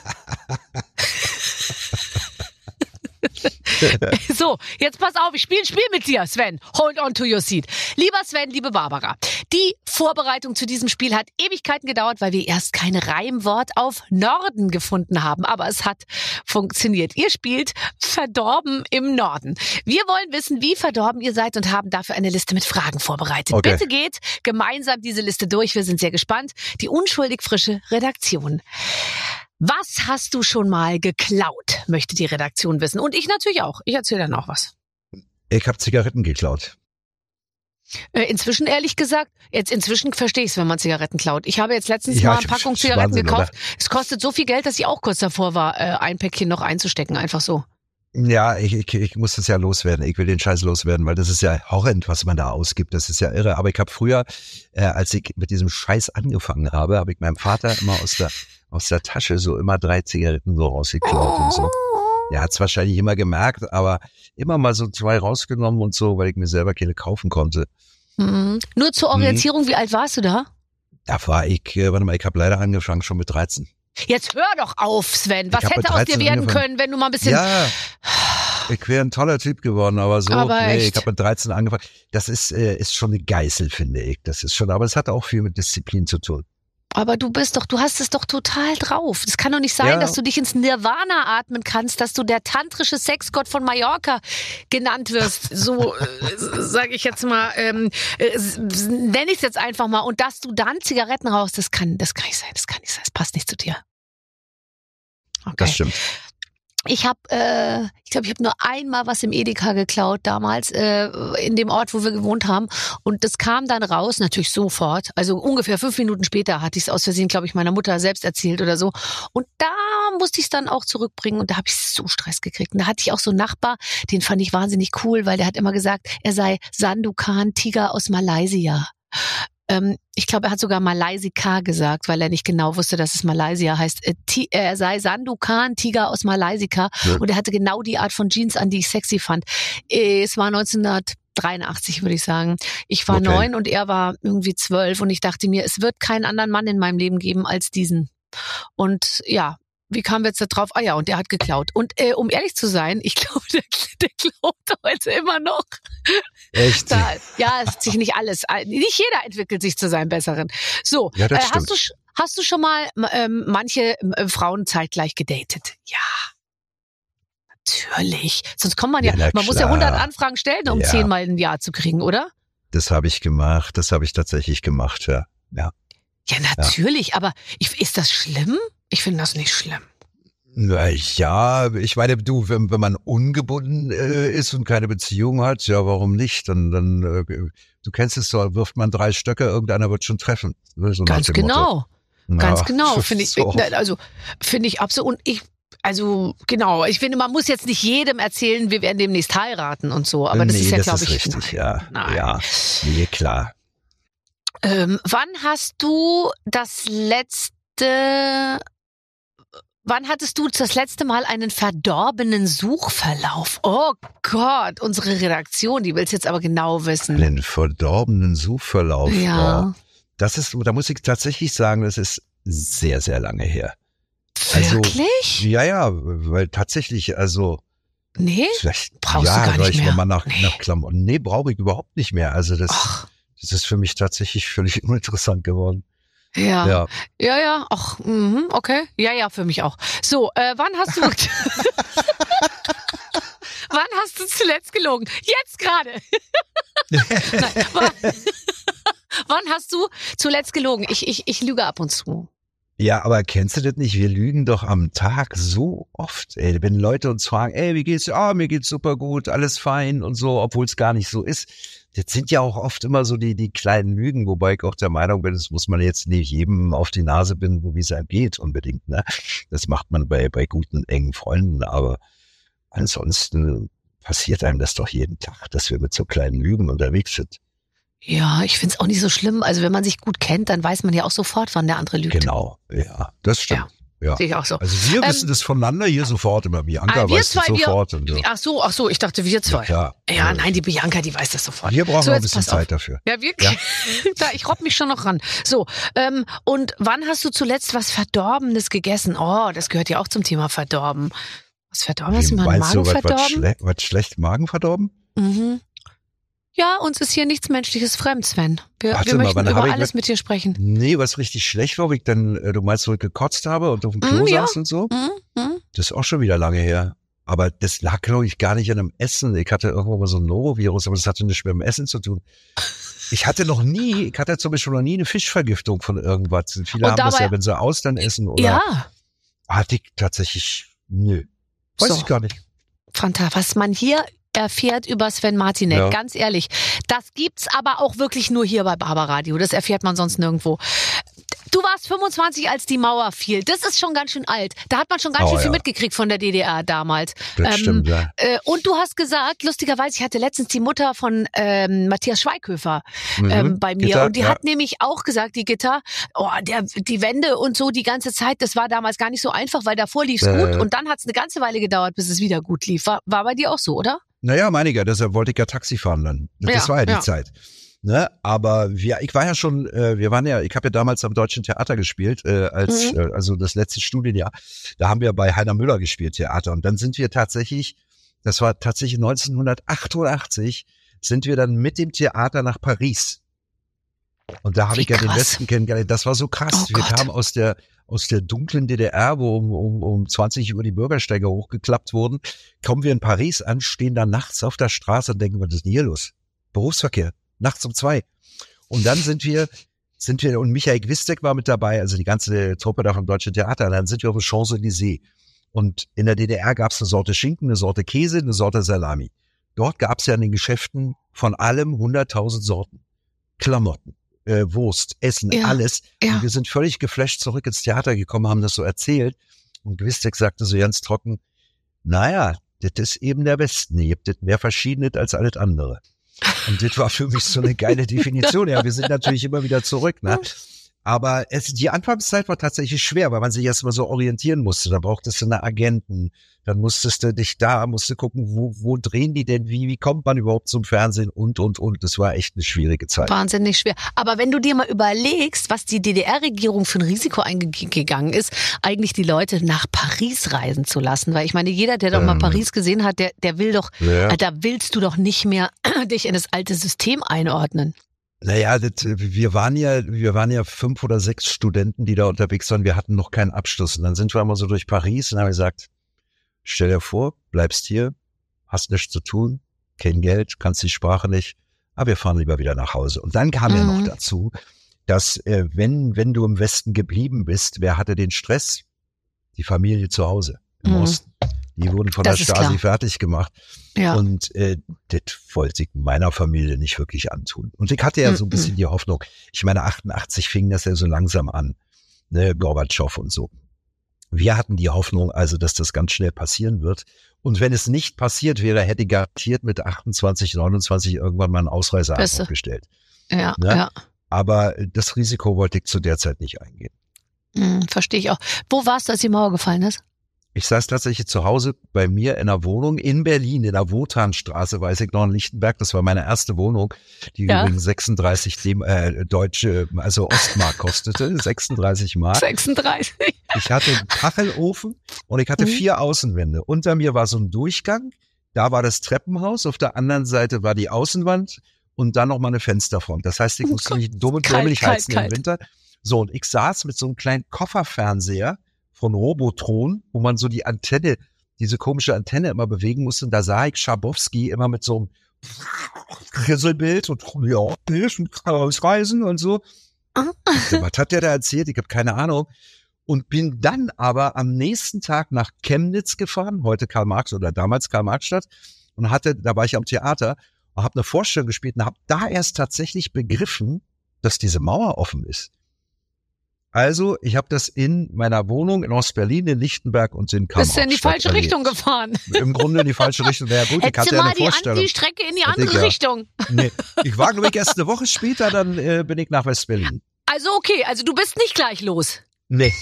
So, jetzt pass auf, ich spiele ein Spiel mit dir, Sven. Hold on to your seat. Lieber Sven, liebe Barbara, die Vorbereitung zu diesem Spiel hat Ewigkeiten gedauert, weil wir erst kein Reimwort auf Norden gefunden haben. Aber es hat funktioniert. Ihr spielt verdorben im Norden. Wir wollen wissen, wie verdorben ihr seid und haben dafür eine Liste mit Fragen vorbereitet. Okay. Bitte geht gemeinsam diese Liste durch. Wir sind sehr gespannt. Die unschuldig frische Redaktion. Was hast du schon mal geklaut, möchte die Redaktion wissen. Und ich natürlich auch. Ich erzähle dann auch was. Ich habe Zigaretten geklaut. Äh, inzwischen, ehrlich gesagt, jetzt inzwischen verstehe ich es, wenn man Zigaretten klaut. Ich habe jetzt letztens Ja, mal eine Packung Zigaretten Wahnsinn, gekauft. oder? Es kostet so viel Geld, dass ich auch kurz davor war, äh, ein Päckchen noch einzustecken. Einfach so. Ja, ich, ich, ich muss das ja loswerden. Ich will den Scheiß loswerden, weil das ist ja horrend, was man da ausgibt. Das ist ja irre. Aber ich habe früher, äh, als ich mit diesem Scheiß angefangen habe, habe ich meinem Vater immer aus der aus der Tasche so immer drei Zigaretten so rausgeklaut und so. Er hat's wahrscheinlich immer gemerkt, aber immer mal so zwei rausgenommen und so, weil ich mir selber keine kaufen konnte. Mhm. Nur zur Orientierung, mhm. Wie alt warst du da? Da war ich, äh, warte mal, ich habe leider angefangen schon mit dreizehn. Jetzt hör doch auf, Sven. Was Ich hab hätte mit aus dir dreizehn werden angefangen. können, wenn du mal ein bisschen... Ja, ich wäre ein toller Typ geworden, aber so, Aber nee, echt? ich habe mit dreizehn angefangen. Das ist, äh, ist schon eine Geißel, finde ich. Das ist schon, aber es hat auch viel mit Disziplin zu tun. Aber du bist doch, du hast es doch total drauf. Es kann doch nicht sein, Ja. dass du dich ins Nirvana atmen kannst, dass du der tantrische Sexgott von Mallorca genannt wirst. So äh, sage ich jetzt mal, ähm, äh, nenne ich es jetzt einfach mal. Und dass du dann Zigaretten rauchst, das kann, das kann nicht sein. Das kann nicht sein. Das passt nicht zu dir. Okay. Das stimmt. Ich habe, äh, ich glaube, ich habe nur einmal was im Edeka geklaut damals äh, in dem Ort, wo wir gewohnt haben. Und das kam dann raus, natürlich sofort. Also ungefähr fünf Minuten später hatte ich es aus Versehen, glaube ich, meiner Mutter selbst erzählt oder so. Und da musste ich es dann auch zurückbringen und da habe ich so Stress gekriegt. Und da hatte ich auch so einen Nachbar, den fand ich wahnsinnig cool, weil der hat immer gesagt, er sei Sandokan Tiger aus Malaysia. Ähm, ich glaube, er hat sogar Malaysika gesagt, weil er nicht genau wusste, dass es Malaysia heißt. Äh, Ti- er sei Sandokan, Tiger aus Malaysika. Ja. Und er hatte genau die Art von Jeans an, die ich sexy fand. Äh, es war neunzehnhundertdreiundachtzig, würde ich sagen. Ich war Okay. neun und er war irgendwie zwölf. Und ich dachte mir, es wird keinen anderen Mann in meinem Leben geben als diesen. Und ja, wie kamen wir jetzt da drauf? Ah ja, und der hat geklaut. Und äh, um ehrlich zu sein, ich glaube, der, der klaut heute immer noch. Echt? Da, ja, es hat sich nicht alles, nicht jeder entwickelt sich zu seinem Besseren. So, Ja, das äh, hast stimmt. du sch- hast du schon mal ähm, manche äh, Frauen zeitgleich gedatet? Ja. Natürlich. Sonst kommt man ja, Ja, na man muss ja klar. hundert Anfragen stellen, um Ja. zehnmal ein Ja zu kriegen, oder? Das habe ich gemacht. Das habe ich tatsächlich gemacht, ja. Ja. Ja, natürlich, aber ich, ist das schlimm? Ich finde das nicht schlimm. Na ja, ich meine, du, wenn, wenn man ungebunden äh, ist und keine Beziehung hat, ja, warum nicht? Dann, dann, äh, du kennst es so, wirft man drei Stöcke, irgendeiner wird schon treffen. So nach Ganz dem Motto. genau. Ganz Ja, genau, finde ich. so. Also finde ich absolut. Und ich, also genau, ich finde, man muss jetzt nicht jedem erzählen, wir werden demnächst heiraten und so. Aber das nee, ist ja, das glaube ist ich, richtig, ja. Nein. Ja, nee, klar. Ähm, wann hast du das letzte, wann hattest du das letzte Mal einen verdorbenen Suchverlauf? Oh Gott, unsere Redaktion, die will es jetzt aber genau wissen. Einen verdorbenen Suchverlauf. Ja. Oh, das ist, da muss ich tatsächlich sagen, das ist sehr, sehr lange her. Also, Wirklich? Ja, ja, weil tatsächlich, also Nee? vielleicht, Brauchst ja, du gar weil nicht ich mehr. mal nach, Nee. nach Klamotten. Nee, brauche ich überhaupt nicht mehr. Also das, Ach, das ist für mich tatsächlich völlig uninteressant geworden. ja. Ja. Ja, ja, ach, mhm, okay. Ja, ja, für mich auch. So, äh, wann hast du... wann hast du zuletzt gelogen? Jetzt gerade. Nein, wann, wann hast du zuletzt gelogen? Ich, ich, ich lüge ab und zu. Ja, aber kennst du das nicht? Wir lügen doch am Tag so oft, ey. Wenn Leute uns fragen, ey, wie geht's? Ah, mir geht's super gut, alles fein und so, obwohl es gar nicht so ist. Das sind ja auch oft immer so die, die kleinen Lügen, wobei ich auch der Meinung bin, das muss man jetzt nicht jedem auf die Nase binden, wie es einem geht, unbedingt, ne? Das macht man bei, bei guten, engen Freunden, aber ansonsten passiert einem das doch jeden Tag, dass wir mit so kleinen Lügen unterwegs sind. Ja, ich find's auch nicht so schlimm. Also wenn man sich gut kennt, dann weiß man ja auch sofort, wann der andere lügt. Genau, ja, das stimmt. Ja. Sehe ich auch so. Also wir Ähm, wissen das voneinander hier sofort immer. Bianca Ah, wir weiß das zwei, wir- sofort. Und so. Ach so, ach so, ich dachte, wir zwei. Ja, klar. Ja, Ja. nein, die Bianca, die weiß das sofort. Wir brauchen so, noch ein jetzt bisschen pass auf. Zeit dafür. Ja, wirklich. Ja. da, ich robb mich schon noch ran. So, ähm, und wann hast du zuletzt was Verdorbenes gegessen? Oh, das gehört ja auch zum Thema verdorben. Was verdorben? Hast du mal einen Meinst Magen du, was, was, verdorben? schle was schlecht Magen verdorben? Mhm. Ja, uns ist hier nichts Menschliches fremd, Sven. Wir, Warte wir mal, möchten wann hab über ich alles mit- mit dir sprechen. Nee, was richtig schlecht war, wie ich dann, äh, du meinst, wo ich gekotzt habe und auf dem Klo Mm, ja. saß und so? Mhm. Mhm. Das ist auch schon wieder lange her. Aber das lag, glaube ich, gar nicht an dem Essen. Ich hatte irgendwo mal so ein Norovirus, aber das hatte nichts mit dem Essen zu tun. Ich hatte noch nie, ich hatte zum Beispiel noch nie eine Fischvergiftung von irgendwas. Viele Und haben das dabei- ja, wenn sie Austern essen oder Ja, hatte ich tatsächlich, nö. Weiß So. ich gar nicht. fantastisch. Was man hier erfährt über Sven Martinek, Ja. ganz ehrlich. Das gibt's aber auch wirklich nur hier bei Barbaradio. Das erfährt man sonst nirgendwo. Du warst fünfundzwanzig, als die Mauer fiel. Das ist schon ganz schön alt. Da hat man schon ganz Oh, schön viel ja. mitgekriegt von der D D R damals. Das Ähm, stimmt, ja. Äh, und du hast gesagt, lustigerweise, ich hatte letztens die Mutter von ähm, Matthias Schweighöfer Mhm. ähm, bei mir. Gitter, und die ja. hat nämlich auch gesagt, die Gitter, oh, der, die Wende und so die ganze Zeit, das war damals gar nicht so einfach, weil davor lief's Äh. gut und dann hat's eine ganze Weile gedauert, bis es wieder gut lief. War, war bei dir auch so, oder? Naja, meine ich ja, deshalb wollte ich ja Taxi fahren dann. Das Ja, war ja die ja. Zeit. Ne? Aber wir, ich war ja schon, äh, wir waren ja, ich habe ja damals am Deutschen Theater gespielt, äh, als Mhm. äh, also das letzte Studienjahr. Da haben wir bei Heiner Müller gespielt, Theater. Und dann sind wir tatsächlich, das war tatsächlich neunzehnhundertachtundachtzig, sind wir dann mit dem Theater nach Paris. Und da habe Wie ich ja den krass. Westen kennengelernt. Das war so krass. Oh wir Gott. kamen aus der aus der dunklen D D R, wo um, um, um zwanzig Uhr die Bürgersteige hochgeklappt wurden, kommen wir in Paris an, stehen da nachts auf der Straße und denken, was ist denn hier los? Berufsverkehr, nachts um zwei. Und dann sind wir, sind wir, und Michael Gwistek war mit dabei, also die ganze Truppe da vom Deutschen Theater, und dann sind wir auf der Champs-Élysées. Und in der D D R gab es eine Sorte Schinken, eine Sorte Käse, eine Sorte Salami. Dort gab es ja in den Geschäften von allem hunderttausend Sorten. Klamotten, äh, Wurst, Essen, Ja, alles. ja. Und wir sind völlig geflasht zurück ins Theater gekommen, haben das so erzählt. Und Gwistek sagte so ganz trocken, naja, das ist eben der Westen. Ihr habt das mehr Verschiedenes als alles andere. Und das war für mich so eine geile Definition. Ja, wir sind natürlich immer wieder zurück, ne? Aber es, die Anfangszeit war tatsächlich schwer, weil man sich erst mal so orientieren musste. Da brauchtest du einen Agenten. Dann musstest du dich da, musst du gucken, wo, wo drehen die denn, wie, wie kommt man überhaupt zum Fernsehen und, und, und. Das war echt eine schwierige Zeit. Wahnsinnig schwer. Aber wenn du dir mal überlegst, was die D D R-Regierung für ein Risiko eingegangen ist, eigentlich die Leute nach Paris reisen zu lassen. Weil ich meine, jeder, der doch mal Ähm. Paris gesehen hat, der, der will doch, Ja. da willst du doch nicht mehr dich in das alte System einordnen. Naja, das, wir waren ja, wir waren ja fünf oder sechs Studenten, die da unterwegs waren. Wir hatten noch keinen Abschluss. Und dann sind wir einmal so durch Paris und haben gesagt, stell dir vor, bleibst hier, hast nichts zu tun, kein Geld, kannst die Sprache nicht, aber wir fahren lieber wieder nach Hause. Und dann kam Mhm. ja noch dazu, dass äh, wenn, wenn du im Westen geblieben bist, wer hatte den Stress? Die Familie zu Hause im Mhm. Osten. Die wurden von Das der ist Stasi klar. fertig gemacht. Ja. Und äh, das wollte ich meiner Familie nicht wirklich antun. Und ich hatte ja so ein bisschen die Hoffnung, ich meine, achtundachtzig fing das ja so langsam an, ne, Gorbatschow und so. Wir hatten die Hoffnung also, dass das ganz schnell passieren wird. Und wenn es nicht passiert wäre, hätte ich garantiert mit achtundzwanzig, neunundzwanzig irgendwann mal einen Ausreiseantrag Beste. gestellt. ja, ne? ja. Aber das Risiko wollte ich zu der Zeit nicht eingehen. Hm, verstehe ich auch. Wo warst du, als die Mauer gefallen ist? Ich saß tatsächlich zu Hause bei mir in einer Wohnung in Berlin, in der Wotanstraße, weiß ich noch, in Lichtenberg. Das war meine erste Wohnung, die Ja. übrigens sechsunddreißig dem, äh, deutsche, also Ostmark kostete, sechsunddreißig Mark. sechsunddreißig. Ich hatte einen Kachelofen und ich hatte Mhm. vier Außenwände. Unter mir war so ein Durchgang, da war das Treppenhaus, auf der anderen Seite war die Außenwand und dann noch mal eine Fensterfront. Das heißt, ich Oh musste Gott. mich dumm und Kalt, dämlich kalt, heizen kalt. im Winter. So, und ich saß mit so einem kleinen Kofferfernseher von Robotron, wo man so die Antenne, diese komische Antenne immer bewegen musste. Und da sah ich Schabowski immer mit so einem Krisselbild und ja, ich und Reisen und so. So, was hat der da erzählt? Ich habe keine Ahnung. Und bin dann aber am nächsten Tag nach Chemnitz gefahren, heute Karl-Marx oder damals Karl-Marx-Stadt, und hatte, da war ich am Theater und habe eine Vorstellung gespielt und habe da erst tatsächlich begriffen, dass diese Mauer offen ist. Also, ich habe das in meiner Wohnung in Ostberlin, in Lichtenberg und in Karl-Marx. Bist du in die falsche erlebt. Richtung gefahren? Im Grunde in die falsche Richtung. Ja gut, ich Hättest hatte du ja mal eine die, an, Vorstellung. die Strecke in die Hätte andere ich ja. Richtung. Nee, ich war, glaube ich, erst eine Woche später, dann äh, bin ich nach Westberlin. Also okay, also du bist nicht gleich los. Nee,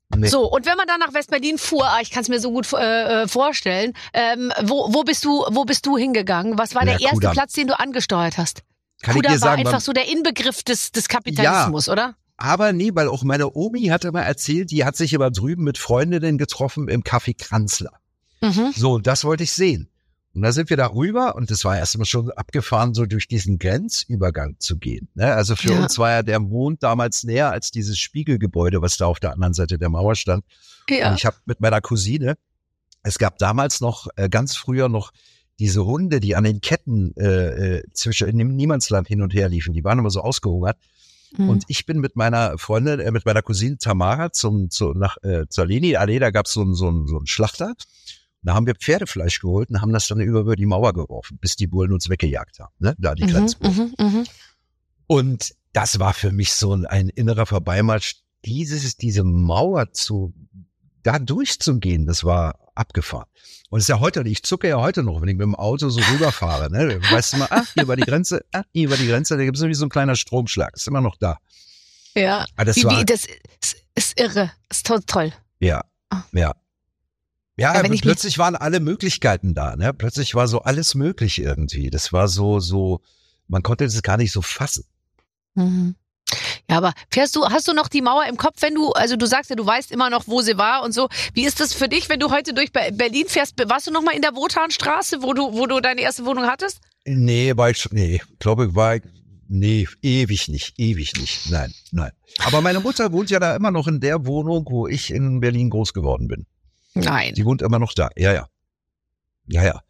Nee. So, und wenn man dann nach West-Berlin fuhr, ah, ich kann es mir so gut äh, vorstellen, ähm, wo, wo bist du, wo bist du hingegangen? Was war Ja, der erste Kudamm. Platz, den du angesteuert hast? Kann Kudamm ich dir war sagen, einfach beim- so der Inbegriff des, des Kapitalismus, oder? Aber nee, weil auch meine Omi hatte mal erzählt, die hat sich immer drüben mit Freundinnen getroffen im Café Kranzler. Mhm. So, und das wollte ich sehen. Und da sind wir da rüber und es war erstmal schon abgefahren, so durch diesen Grenzübergang zu gehen. Ne? Also für Ja. uns war ja der Mond damals näher als dieses Spiegelgebäude, was da auf der anderen Seite der Mauer stand. Ja. Und ich habe mit meiner Cousine, es gab damals noch, äh, ganz früher noch diese Hunde, die an den Ketten äh, äh, zwischen in dem Niemandsland hin und her liefen, die waren immer so ausgehungert. Mhm. Und ich bin mit meiner Freundin, äh, mit meiner Cousine Tamara zum, zu, nach äh, zur Leni-Allee, da gab's so einen so einen- so einen Schlachter. Da haben wir Pferdefleisch geholt und haben das dann über, über die Mauer geworfen, bis die Bullen uns weggejagt haben, ne? Da die Mhm, Grenzburg. mhm, mhm. Und das war für mich so ein, ein innerer Vorbeimarsch, dieses, diese Mauer zu, da durchzugehen, das war abgefahren. Und es ist ja heute, ich zucke ja heute noch, wenn ich mit dem Auto so rüberfahre, ne? Weißt du mal, ah, hier über die Grenze, ah, hier über die Grenze, da gibt es wie so ein kleiner Stromschlag, ist immer noch da. Ja, Ah, das wie, war, wie, das ist, ist irre, ist to- toll. ja, Ah. ja. Ja, Ja, wenn ich plötzlich waren alle Möglichkeiten da, ne? Plötzlich war so alles möglich irgendwie. Das war so, so, man konnte das gar nicht so fassen. Mhm. Ja, aber fährst du, hast du noch die Mauer im Kopf, wenn du, also du sagst ja, du weißt immer noch, wo sie war und so. Wie ist das für dich, wenn du heute durch Be- Berlin fährst? Warst du noch mal in der Wotanstraße, wo du, wo du deine erste Wohnung hattest? Nee, war ich schon, nee, glaube ich, war ich, nee, ewig nicht, ewig nicht. Nein, nein. Aber meine Mutter wohnt ja da immer noch in der Wohnung, wo ich in Berlin groß geworden bin. Nein. Die wohnt immer noch da. Ja, ja. Ja, ja.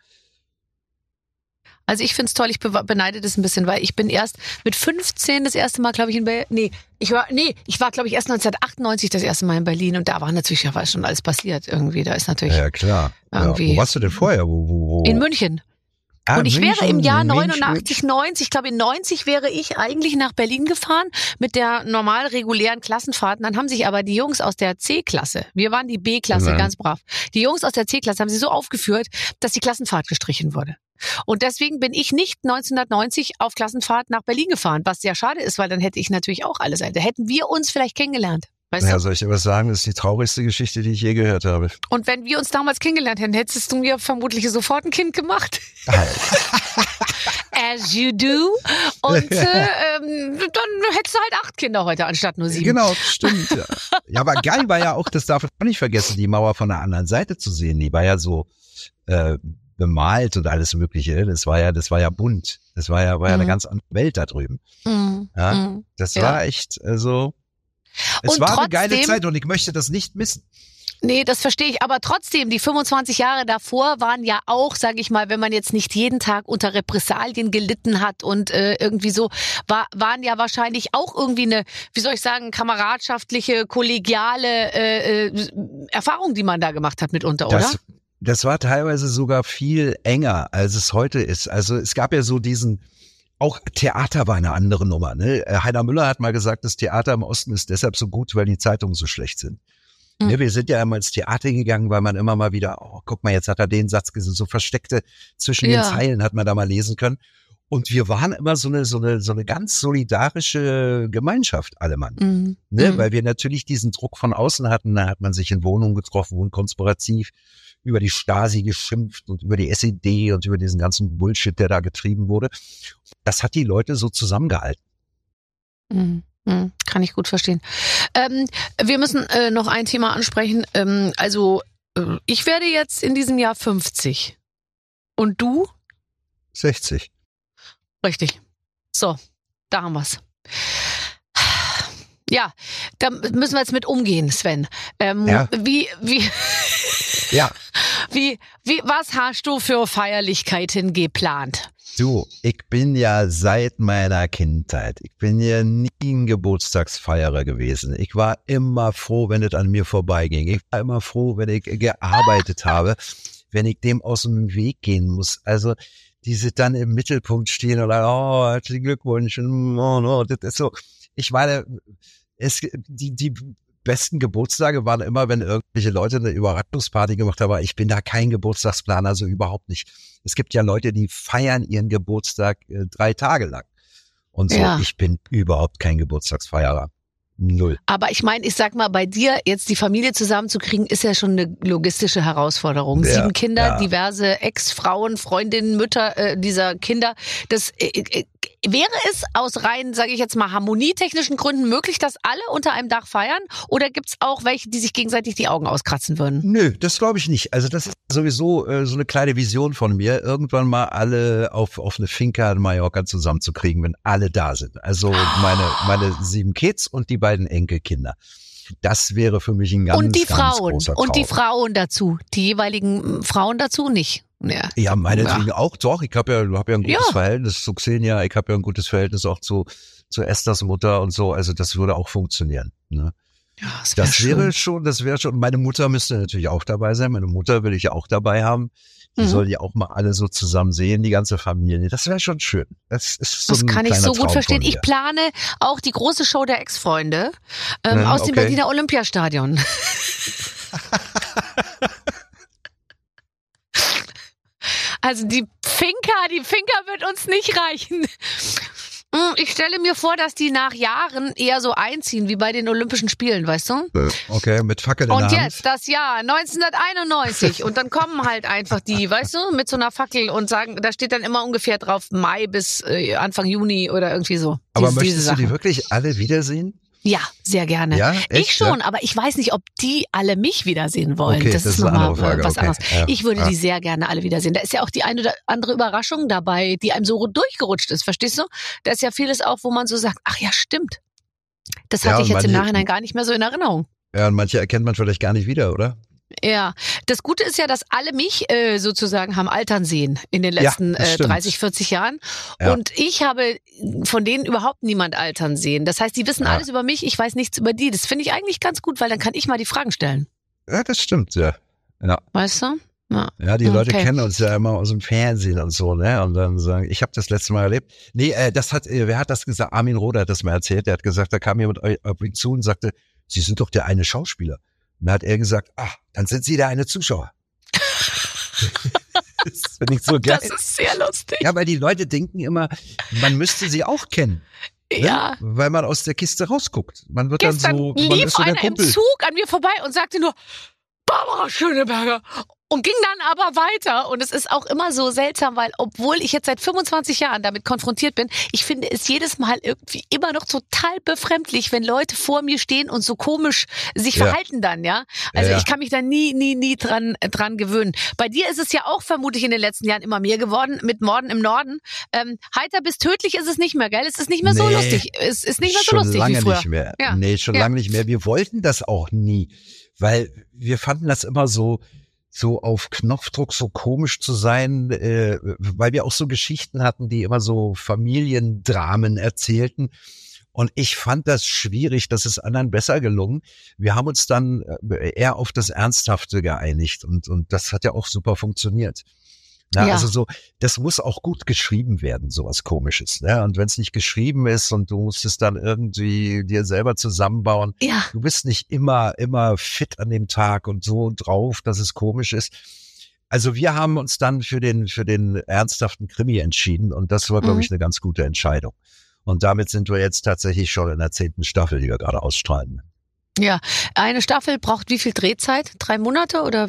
Also ich find's toll, ich be- beneide das ein bisschen, weil ich bin erst mit fünfzehn das erste Mal, glaube ich, in Berlin. Nee, ich war, nee, ich war, glaube ich, erst neunzehnhundertachtundneunzig das erste Mal in Berlin und da war natürlich ja war schon alles passiert irgendwie. Da ist natürlich Ja, ja, klar. Ja. irgendwie- Wo warst du denn vorher? Wo, wo, wo? in München. Ah, Und ich wäre im München, Jahr München, neunundachtzig, neunzig, ich glaube in neunzig wäre ich eigentlich nach Berlin gefahren mit der normal regulären Klassenfahrt. Dann haben sich aber die Jungs aus der C-Klasse, wir waren die B-Klasse, Ja. ganz brav, die Jungs aus der C-Klasse haben sie so aufgeführt, dass die Klassenfahrt gestrichen wurde. Und deswegen bin ich nicht neunzehnhundertneunzig auf Klassenfahrt nach Berlin gefahren, was sehr schade ist, weil dann hätte ich natürlich auch alles. Da hätten wir uns vielleicht kennengelernt. Weißt Ja, du? soll ich dir was sagen? Das ist die traurigste Geschichte, die ich je gehört habe. Und wenn wir uns damals kennengelernt hätten, hättest du mir vermutlich sofort ein Kind gemacht. As you do. Und äh, ähm, dann hättest du halt acht Kinder heute anstatt nur sieben. Genau, stimmt. Ja. Ja, aber geil war ja auch, das darf man nicht vergessen, die Mauer von der anderen Seite zu sehen. Die war ja so äh, bemalt und alles Mögliche. Das war ja, das war ja bunt. Das war ja, war ja Mhm. eine ganz andere Welt da drüben. Mhm. Ja, Mhm. das Ja. war echt, also es Und war eine geile trotzdem- Zeit und ich möchte das nicht missen. Nee, das verstehe ich. Aber trotzdem, die fünfundzwanzig Jahre davor waren ja auch, sage ich mal, wenn man jetzt nicht jeden Tag unter Repressalien gelitten hat und äh, irgendwie so, war, waren ja wahrscheinlich auch irgendwie eine, wie soll ich sagen, kameradschaftliche, kollegiale äh, äh, Erfahrung, die man da gemacht hat mitunter, oder? Das, das war teilweise sogar viel enger, als es heute ist. Also es gab ja so diesen, auch Theater war eine andere Nummer. Ne? Heiner Müller hat mal gesagt, das Theater im Osten ist deshalb so gut, weil die Zeitungen so schlecht sind. Mhm. Ne, wir sind ja immer ins Theater gegangen, weil man immer mal wieder, oh, guck mal, jetzt hat er den Satz gesagt, so versteckte zwischen Ja. den Zeilen hat man da mal lesen können. Und wir waren immer so eine, so eine, so eine ganz solidarische Gemeinschaft, alle Mann. Mhm. Ne, Mhm. weil wir natürlich diesen Druck von außen hatten, da hat man sich in Wohnungen getroffen und konspirativ über die Stasi geschimpft und über die S E D und über diesen ganzen Bullshit, der da getrieben wurde. Das hat die Leute so zusammengehalten. Mhm. Mhm. Kann ich gut verstehen. Ähm, wir müssen äh, noch ein Thema ansprechen. Ähm, also äh, ich werde jetzt in diesem Jahr fünfzig. Und du? sechzig. Richtig. So, da haben wir's. Ja, da müssen wir jetzt mit umgehen, Sven. Ähm, Ja. Wie, wie, Ja, wie, wie, was hast du für Feierlichkeiten geplant? du, ich bin ja seit meiner Kindheit, ich bin ja nie ein Geburtstagsfeierer gewesen. Ich war immer froh, wenn es an mir vorbeiging. Ich war immer froh, wenn ich gearbeitet habe, wenn ich dem aus dem Weg gehen muss. Also diese dann im Mittelpunkt stehen oder oh, herzlichen Glückwunsch. Und, oh, no, das ist so. Ich meine, es, die, die besten Geburtstage waren immer, wenn irgendwelche Leute eine Überraschungsparty gemacht haben. Aber ich bin da kein Geburtstagsplaner, so überhaupt nicht. Es gibt ja Leute, die feiern ihren Geburtstag äh, drei Tage lang. Und so, Ja. ich bin überhaupt kein Geburtstagsfeierer. Null. Aber ich meine, ich sag mal, bei dir jetzt die Familie zusammenzukriegen, ist ja schon eine logistische Herausforderung. Ja, Sieben Kinder, ja. diverse Ex-Frauen, Freundinnen, Mütter äh, dieser Kinder. Das äh, äh, wäre es aus rein, sage ich jetzt mal, harmonietechnischen Gründen möglich, dass alle unter einem Dach feiern? Oder gibt's auch welche, die sich gegenseitig die Augen auskratzen würden? Nö, das glaube ich nicht. Also das ist sowieso äh, so eine kleine Vision von mir, irgendwann mal alle auf auf eine Finca in Mallorca zusammenzukriegen, wenn alle da sind. Also meine meine sieben Kids und die beiden Enkelkinder. Das wäre für mich ein ganz, und die ganz Frauen großer Traum. und die Frauen dazu, die jeweiligen Frauen dazu nicht. Ja, ja meinetwegen ja. auch doch. Ich habe ja, hab ja ein gutes Ja. Verhältnis zu Xenia. Ich habe ja ein gutes Verhältnis auch zu zu Esthers Mutter und so. Also das würde auch funktionieren. Ne? Ja, das wär Das wäre schön. schon, das wäre schon. Meine Mutter müsste natürlich auch dabei sein. Meine Mutter will ich ja auch dabei haben. Die Mhm. soll ja auch mal alle so zusammen sehen, die ganze Familie. Das wäre schon schön. Das ist so Das ein kann ich kleiner so gut Traum verstehen. von Ich mir. plane auch die große Show der Ex-Freunde ähm, Ja, aus dem okay. Berliner Olympiastadion. Also die Finca, die Finca wird uns nicht reichen. Ich stelle mir vor, dass die nach Jahren eher so einziehen wie bei den Olympischen Spielen, weißt du? Okay, mit Fackel in Und der jetzt Hand. das Jahr neunzehnhunderteinundneunzig und dann kommen halt einfach die, weißt du, mit so einer Fackel und sagen, da steht dann immer ungefähr drauf Mai bis äh, Anfang Juni oder irgendwie so. Aber Diese- diese möchtest du die Sachen. wirklich alle wiedersehen? Ja, sehr gerne. Ja, ich echt, schon, ja? aber ich weiß nicht, ob die alle mich wiedersehen wollen. Okay, das, das ist ist eine nochmal andere Frage, was okay. anderes. Ja, Ich würde ja. die sehr gerne alle wiedersehen. Da ist ja auch die eine oder andere Überraschung dabei, die einem so durchgerutscht ist, verstehst du? Da ist ja vieles auch, wo man so sagt, ach ja, stimmt. Das Ja, hatte ich und jetzt im manche- Nachhinein gar nicht mehr so in Erinnerung. Ja, und manche erkennt man vielleicht gar nicht wieder, oder? Ja, das Gute ist ja, dass alle mich äh, sozusagen haben altern sehen in den Ja, letzten das äh, stimmt. dreißig, vierzig Jahren. Ja. Und ich habe von denen überhaupt niemand altern sehen. Das heißt, die wissen Ja. alles über mich, ich weiß nichts über die. Das finde ich eigentlich ganz gut, weil dann kann ich mal die Fragen stellen. Ja, das stimmt, ja. Ja, Weißt du? Ja, ja die Leute Okay. kennen uns ja immer aus dem Fernsehen und so, ne? Und dann sagen, ich habe das letzte Mal erlebt. Nee, äh, das hat, äh, wer hat das gesagt? Armin Roder hat das mal erzählt. Der hat gesagt, da kam jemand auf ihn zu und sagte, Sie sind doch der eine Schauspieler. Und dann hat er gesagt, ach, dann sind Sie der eine Zuschauer. Das finde ich so geil. Das ist sehr lustig. Ja, weil die Leute denken immer, man müsste sie auch kennen. Ne? Ja. Weil man aus der Kiste rausguckt. Man wird Gestern dann so, man lief ist so der einer im Kumpel. Zug an mir vorbei und sagte nur, Barbara Schöneberger. Und ging dann aber weiter. Und es ist auch immer so seltsam, weil obwohl ich jetzt seit fünfundzwanzig Jahren damit konfrontiert bin, ich finde es jedes Mal irgendwie immer noch total befremdlich, wenn Leute vor mir stehen und so komisch sich Ja. verhalten dann, ja. Also Ja, ja. ich kann mich da nie, nie, nie dran, dran gewöhnen. Bei dir ist es ja auch vermutlich in den letzten Jahren immer mehr geworden mit Morden im Norden. Ähm, heiter bis tödlich ist es nicht mehr, gell? Es ist nicht mehr so Nee. lustig. Es ist nicht mehr so schon lustig lange wie früher. nicht mehr. Ja. Nee, schon Ja. lange nicht mehr. Wir wollten das auch nie, weil wir fanden das immer so, so auf Knopfdruck so komisch zu sein, äh, weil wir auch so Geschichten hatten, die immer so Familiendramen erzählten. Und ich fand das schwierig, das ist anderen besser gelungen. Wir haben uns dann äh, eher auf das Ernsthafte geeinigt und, und das hat ja auch super funktioniert. Na, Ja. Also so, das muss auch gut geschrieben werden, sowas Komisches. Ne? Und wenn es nicht geschrieben ist und du musst es dann irgendwie dir selber zusammenbauen, Ja. du bist nicht immer, immer fit an dem Tag und so drauf, dass es komisch ist. Also wir haben uns dann für den, für den ernsthaften Krimi entschieden und das war, glaube Mhm. ich, eine ganz gute Entscheidung. Und damit sind wir jetzt tatsächlich schon in der zehnten Staffel, die wir gerade ausstrahlen. Ja, eine Staffel braucht wie viel Drehzeit? Drei Monate oder?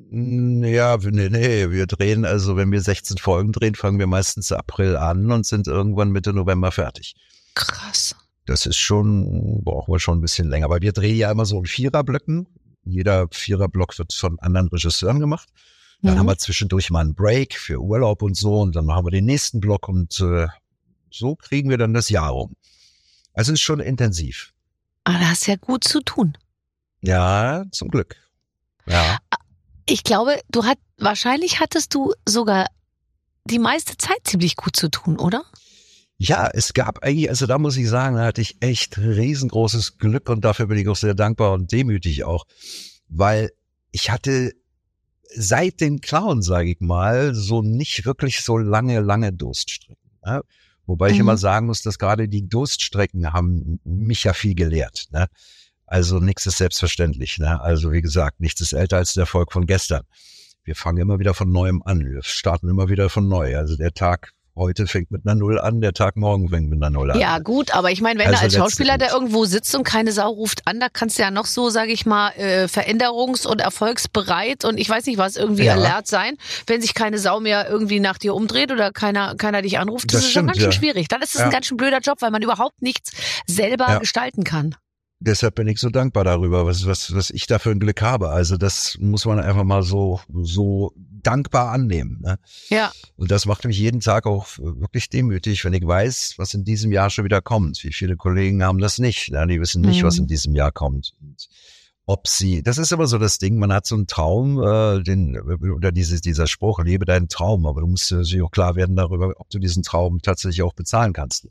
Ja, nee, nee, wir drehen, also wenn wir sechzehn Folgen drehen, fangen wir meistens April an und sind irgendwann Mitte November fertig. Krass. Das ist schon, brauchen wir schon ein bisschen länger, weil wir drehen ja immer so in Viererblöcken. Jeder Viererblock wird von anderen Regisseuren gemacht. Dann Mhm. haben wir zwischendurch mal einen Break für Urlaub und so und dann machen wir den nächsten Block und äh, so kriegen wir dann das Jahr rum. Also es ist schon intensiv. Ah, da hast du ja gut zu tun. Ja, zum Glück. Ja. Ich glaube, du hat, wahrscheinlich hattest du sogar die meiste Zeit ziemlich gut zu tun, oder? Ja, es gab eigentlich, also da muss ich sagen, da hatte ich echt riesengroßes Glück und dafür bin ich auch sehr dankbar und demütig auch, weil ich hatte seit den Clown, sage ich mal, so nicht wirklich so lange, lange Durststrecken. Ne? Wobei ich Mhm. immer sagen muss, dass gerade die Durststrecken haben mich ja viel gelehrt. Ne? Also nichts ist selbstverständlich. Ne? Also wie gesagt, nichts ist älter als der Erfolg von gestern. Wir fangen immer wieder von Neuem an. Wir starten immer wieder von neu. Also der Tag heute fängt mit einer Null an, der Tag morgen fängt mit einer Null an. Ja gut, aber ich meine, wenn Also du als Schauspieler letztendlich. da irgendwo sitzt und keine Sau ruft an, da kannst du ja noch so, sage ich mal, äh, veränderungs- und erfolgsbereit und ich weiß nicht was, irgendwie Ja. alert sein, wenn sich keine Sau mehr irgendwie nach dir umdreht oder keiner keiner dich anruft. Das, Das ist schon stimmt, ganz schön ja. schwierig. Dann ist es Ja. ein ganz schön blöder Job, weil man überhaupt nichts selber Ja. gestalten kann. Deshalb bin ich so dankbar darüber, was, was, was ich da für ein Glück habe. Also das muss man einfach mal so, so dankbar annehmen. Ne? Ja. Und das macht mich jeden Tag auch wirklich demütig, wenn ich weiß, was in diesem Jahr schon wieder kommt. Wie viele Kollegen haben das nicht? Ne? Die wissen nicht, Mhm. was in diesem Jahr kommt. Und ob sie, das ist immer so das Ding, man hat so einen Traum, äh, den, oder dieses, dieser Spruch, lebe deinen Traum, aber du musst dir auch klar werden darüber, ob du diesen Traum tatsächlich auch bezahlen kannst.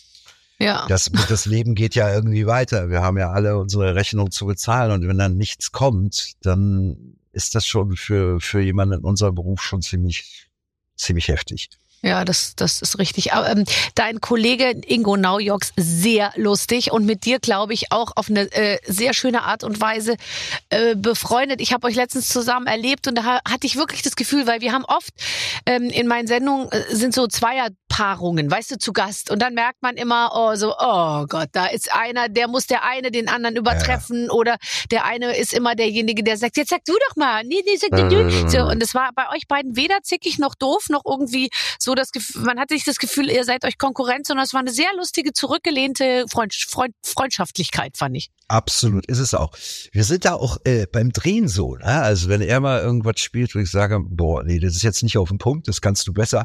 Ja. Das, das Leben geht ja irgendwie weiter. Wir haben ja alle unsere Rechnung zu bezahlen und wenn dann nichts kommt, dann ist das schon für, für jemanden in unserem Beruf schon ziemlich, ziemlich heftig. Ja, das, das ist richtig. Aber, ähm, dein Kollege Ingo Naujoks, sehr lustig und mit dir, glaube ich, auch auf eine äh, sehr schöne Art und Weise äh, befreundet. Ich habe euch letztens zusammen erlebt und da ha- hatte ich wirklich das Gefühl, weil wir haben oft ähm, in meinen Sendungen äh, sind so Zweierpaarungen, weißt du, zu Gast und dann merkt man immer, oh, so, oh Gott, da ist einer, der muss der eine den anderen übertreffen ja. oder der eine ist immer derjenige, der sagt, jetzt sag du doch mal, nee, nee, sag du, du. So, und es war bei euch beiden weder zickig noch doof, noch irgendwie so das Gefühl, man hatte nicht das Gefühl, ihr seid euch Konkurrenz, sondern es war eine sehr lustige, zurückgelehnte Freund, Freund, Freundschaftlichkeit, fand ich. Absolut, ist es auch. Wir sind da auch äh, beim Drehen so, ne? Also wenn er mal irgendwas spielt, wo ich sage, boah, nee, das ist jetzt nicht auf den Punkt, das kannst du besser,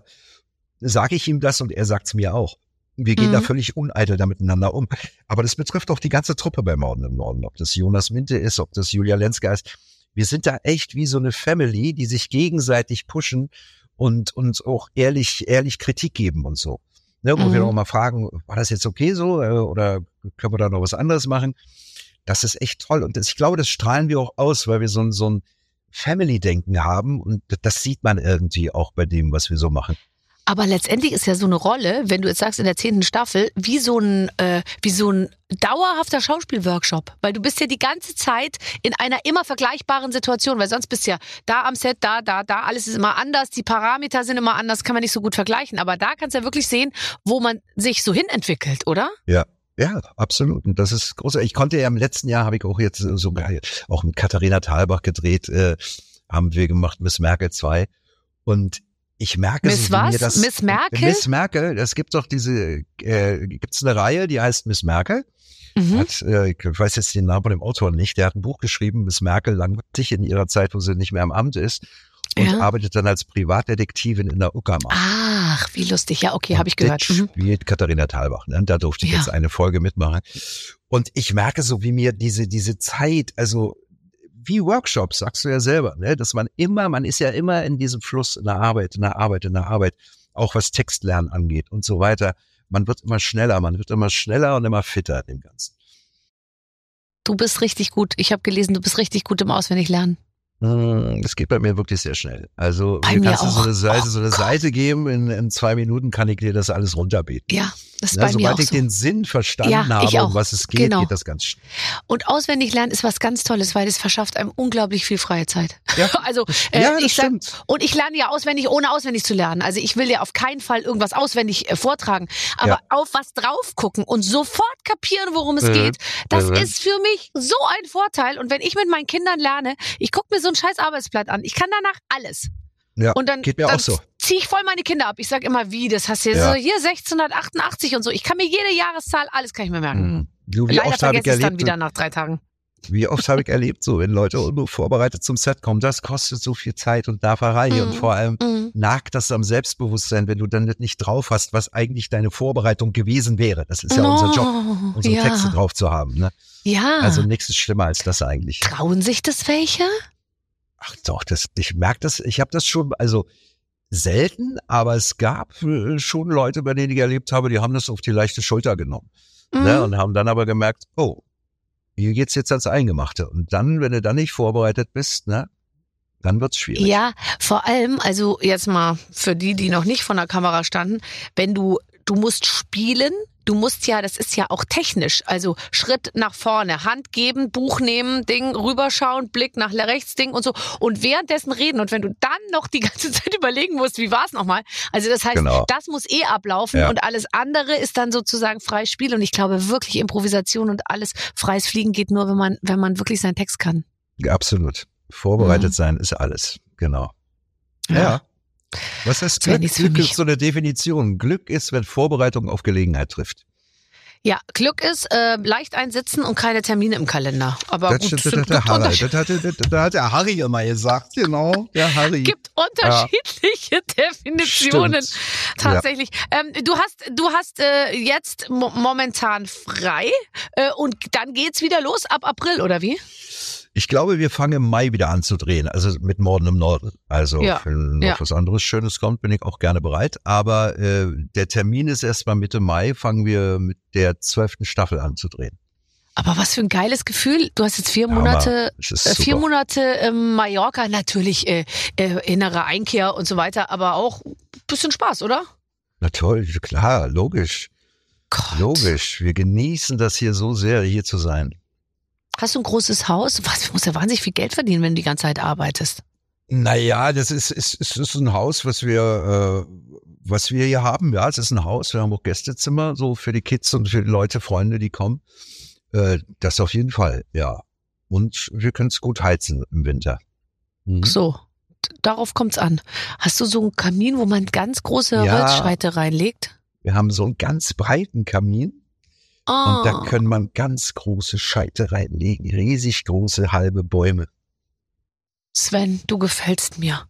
sage ich ihm das und er sagt es mir auch. Wir gehen Mhm. da völlig uneitel da miteinander um. Aber das betrifft auch die ganze Truppe bei Morden im Norden, ob das Jonas Minte ist, ob das Julia Lenska ist. Wir sind da echt wie so eine Family, die sich gegenseitig pushen und uns auch ehrlich, ehrlich Kritik geben und so. Ne, wo Mhm. wir auch mal fragen, war das jetzt okay so äh, oder können wir da noch was anderes machen? Das ist echt toll und das, ich glaube, das strahlen wir auch aus, weil wir so ein, so ein Family-Denken haben und das sieht man irgendwie auch bei dem, was wir so machen. Aber letztendlich ist ja so eine Rolle, wenn du jetzt sagst in der zehnten Staffel, wie so ein äh, wie so ein dauerhafter Schauspielworkshop, weil du bist ja die ganze Zeit in einer immer vergleichbaren Situation, weil sonst bist du ja da am Set, da, da, da, alles ist immer anders, die Parameter sind immer anders, kann man nicht so gut vergleichen, aber da kannst du ja wirklich sehen, wo man sich so hin entwickelt, oder? Ja. Ja, absolut. Und das ist großartig. Ich konnte ja im letzten Jahr, habe ich auch jetzt sogar auch mit Katharina Thalbach gedreht, äh, haben wir gemacht, Miss Merkel zwei. Und ich merke, Miss so, wie was? mir das, Miss Merkel? Miss Merkel, es gibt doch diese, äh, gibt's eine Reihe, die heißt Miss Merkel. Mhm. Hat, äh, ich weiß jetzt den Namen von dem Autor nicht, der hat ein Buch geschrieben, Miss Merkel langweilig in ihrer Zeit, wo sie nicht mehr im Amt ist und Ja. arbeitet dann als Privatdetektivin in der Uckermark. Ach, wie lustig. Ja, okay, habe ich gehört. Das Mhm. spielt Katharina Thalbach, ne? Da durfte ich Ja. jetzt eine Folge mitmachen. Und ich merke so, wie mir diese, diese Zeit, also wie Workshops, sagst du ja selber, ne? Dass man immer, man ist ja immer in diesem Fluss in der Arbeit, in der Arbeit, in der Arbeit, auch was Textlernen angeht und so weiter. Man wird immer schneller, man wird immer schneller und immer fitter in dem Ganzen. Du bist richtig gut. Ich habe gelesen, du bist richtig gut im Auswendiglernen. Das geht bei mir wirklich sehr schnell. Also Bei mir mir kannst du so auch. eine Seite, Oh so eine Gott. Seite geben, in, in zwei Minuten kann ich dir das alles runterbeten. Ja, das ist Ja, bei mir sobald auch ich so. den Sinn verstanden Ja, ich habe, auch. um was es geht, Genau. geht das ganz schnell. Und auswendig lernen ist was ganz Tolles, weil es verschafft einem unglaublich viel freie Zeit. Ja. Also äh, Ja, das ich sag, stimmt. und ich lerne ja auswendig, ohne auswendig zu lernen. Also ich will ja auf keinen Fall irgendwas auswendig äh, vortragen, aber Ja. auf was drauf gucken und sofort kapieren, worum es Mhm. geht, das Mhm. ist für mich so ein Vorteil. Und wenn ich mit meinen Kindern lerne, ich gucke mir so ein scheiß Arbeitsblatt an, ich kann danach alles. Ja, Und dann, geht mir dann auch so. ziehe ich voll meine Kinder ab. Ich sag immer, wie, das hast du jetzt Ja. so, hier sechzehnhundertachtundachtzig und so. Ich kann mir jede Jahreszahl, alles kann ich mir merken. Mhm. Du, wie Leider oft habe ich vergesse ich es dann erlebt, wieder nach drei Tagen. wie oft habe ich erlebt, so wenn Leute unvorbereitet zum Set kommen, das kostet so viel Zeit und Nerverei Mhm. und vor allem Mhm. nagt das am Selbstbewusstsein, wenn du dann nicht drauf hast, was eigentlich deine Vorbereitung gewesen wäre. Das ist ja No, unser Job, unsere ja. Texte drauf zu haben. Ne? Ja. Also nichts ist schlimmer als das eigentlich. Trauen sich das welche? Ach doch, das, ich merke das, ich habe das schon, also selten, aber es gab äh, schon Leute, bei denen ich erlebt habe, die haben das auf die leichte Schulter genommen. Mhm. Ne, und haben dann aber gemerkt, oh, hier geht's jetzt ans Eingemachte. Und dann, wenn du dann nicht vorbereitet bist, ne, dann wird's schwierig. Ja, vor allem, also jetzt mal für die, die noch nicht vor der Kamera standen, wenn du, du musst spielen, du musst ja, das ist ja auch technisch, also Schritt nach vorne, Hand geben, Buch nehmen, Ding, rüberschauen, Blick nach rechts, Ding und so und währenddessen reden und wenn du dann noch die ganze Zeit überlegen musst, wie war es nochmal, also das heißt, genau. das muss eh ablaufen ja. und alles andere ist dann sozusagen freies Spiel und ich glaube wirklich Improvisation und alles freies Fliegen geht nur, wenn man, wenn man wirklich seinen Text kann. Absolut. Vorbereitet mhm. sein ist alles, genau. Ja. ja. Was heißt Glück? Glück ist so eine Definition. Glück ist, wenn Vorbereitung auf Gelegenheit trifft. Ja, Glück ist äh, leicht einsitzen und keine Termine im Kalender. Aber das, gut, das, das, der Harry, das, hat, das, das hat der Harry immer gesagt, genau, der Harry. Gibt unterschiedliche ja. Definitionen. Stimmt. Tatsächlich. Ja. Ähm, du hast, du hast äh, jetzt mo- momentan frei äh, und dann geht's wieder los ab April, oder wie? Ich glaube, wir fangen im Mai wieder an zu drehen, also mit Morden im Norden. Also ja, wenn noch ja. was anderes Schönes kommt, bin ich auch gerne bereit. Aber äh, der Termin ist erst mal Mitte Mai, fangen wir mit der zwölften Staffel an zu drehen. Aber was für ein geiles Gefühl. Du hast jetzt vier Monate, äh, vier Monate ähm, Mallorca, natürlich äh, äh, innere Einkehr und so weiter, aber auch ein bisschen Spaß, oder? Na toll, klar, logisch. Gott. Logisch. Wir genießen das hier so sehr, hier zu sein. Hast du ein großes Haus? Was, du musst ja wahnsinnig viel Geld verdienen, wenn du die ganze Zeit arbeitest. Naja, das ist, ist, ist, ist ein Haus, was wir, äh, was wir hier haben. Ja, es ist ein Haus. Wir haben auch Gästezimmer, so für die Kids und für die Leute, Freunde, die kommen. Äh, das auf jeden Fall, ja. Und wir können es gut heizen im Winter. Mhm. So, darauf kommt's an. Hast du so einen Kamin, wo man ganz große ja, Holzscheite reinlegt? Wir haben so einen ganz breiten Kamin. Oh. Und da können man ganz große Scheite reinlegen, riesig große halbe Bäume. Sven, du gefällst mir.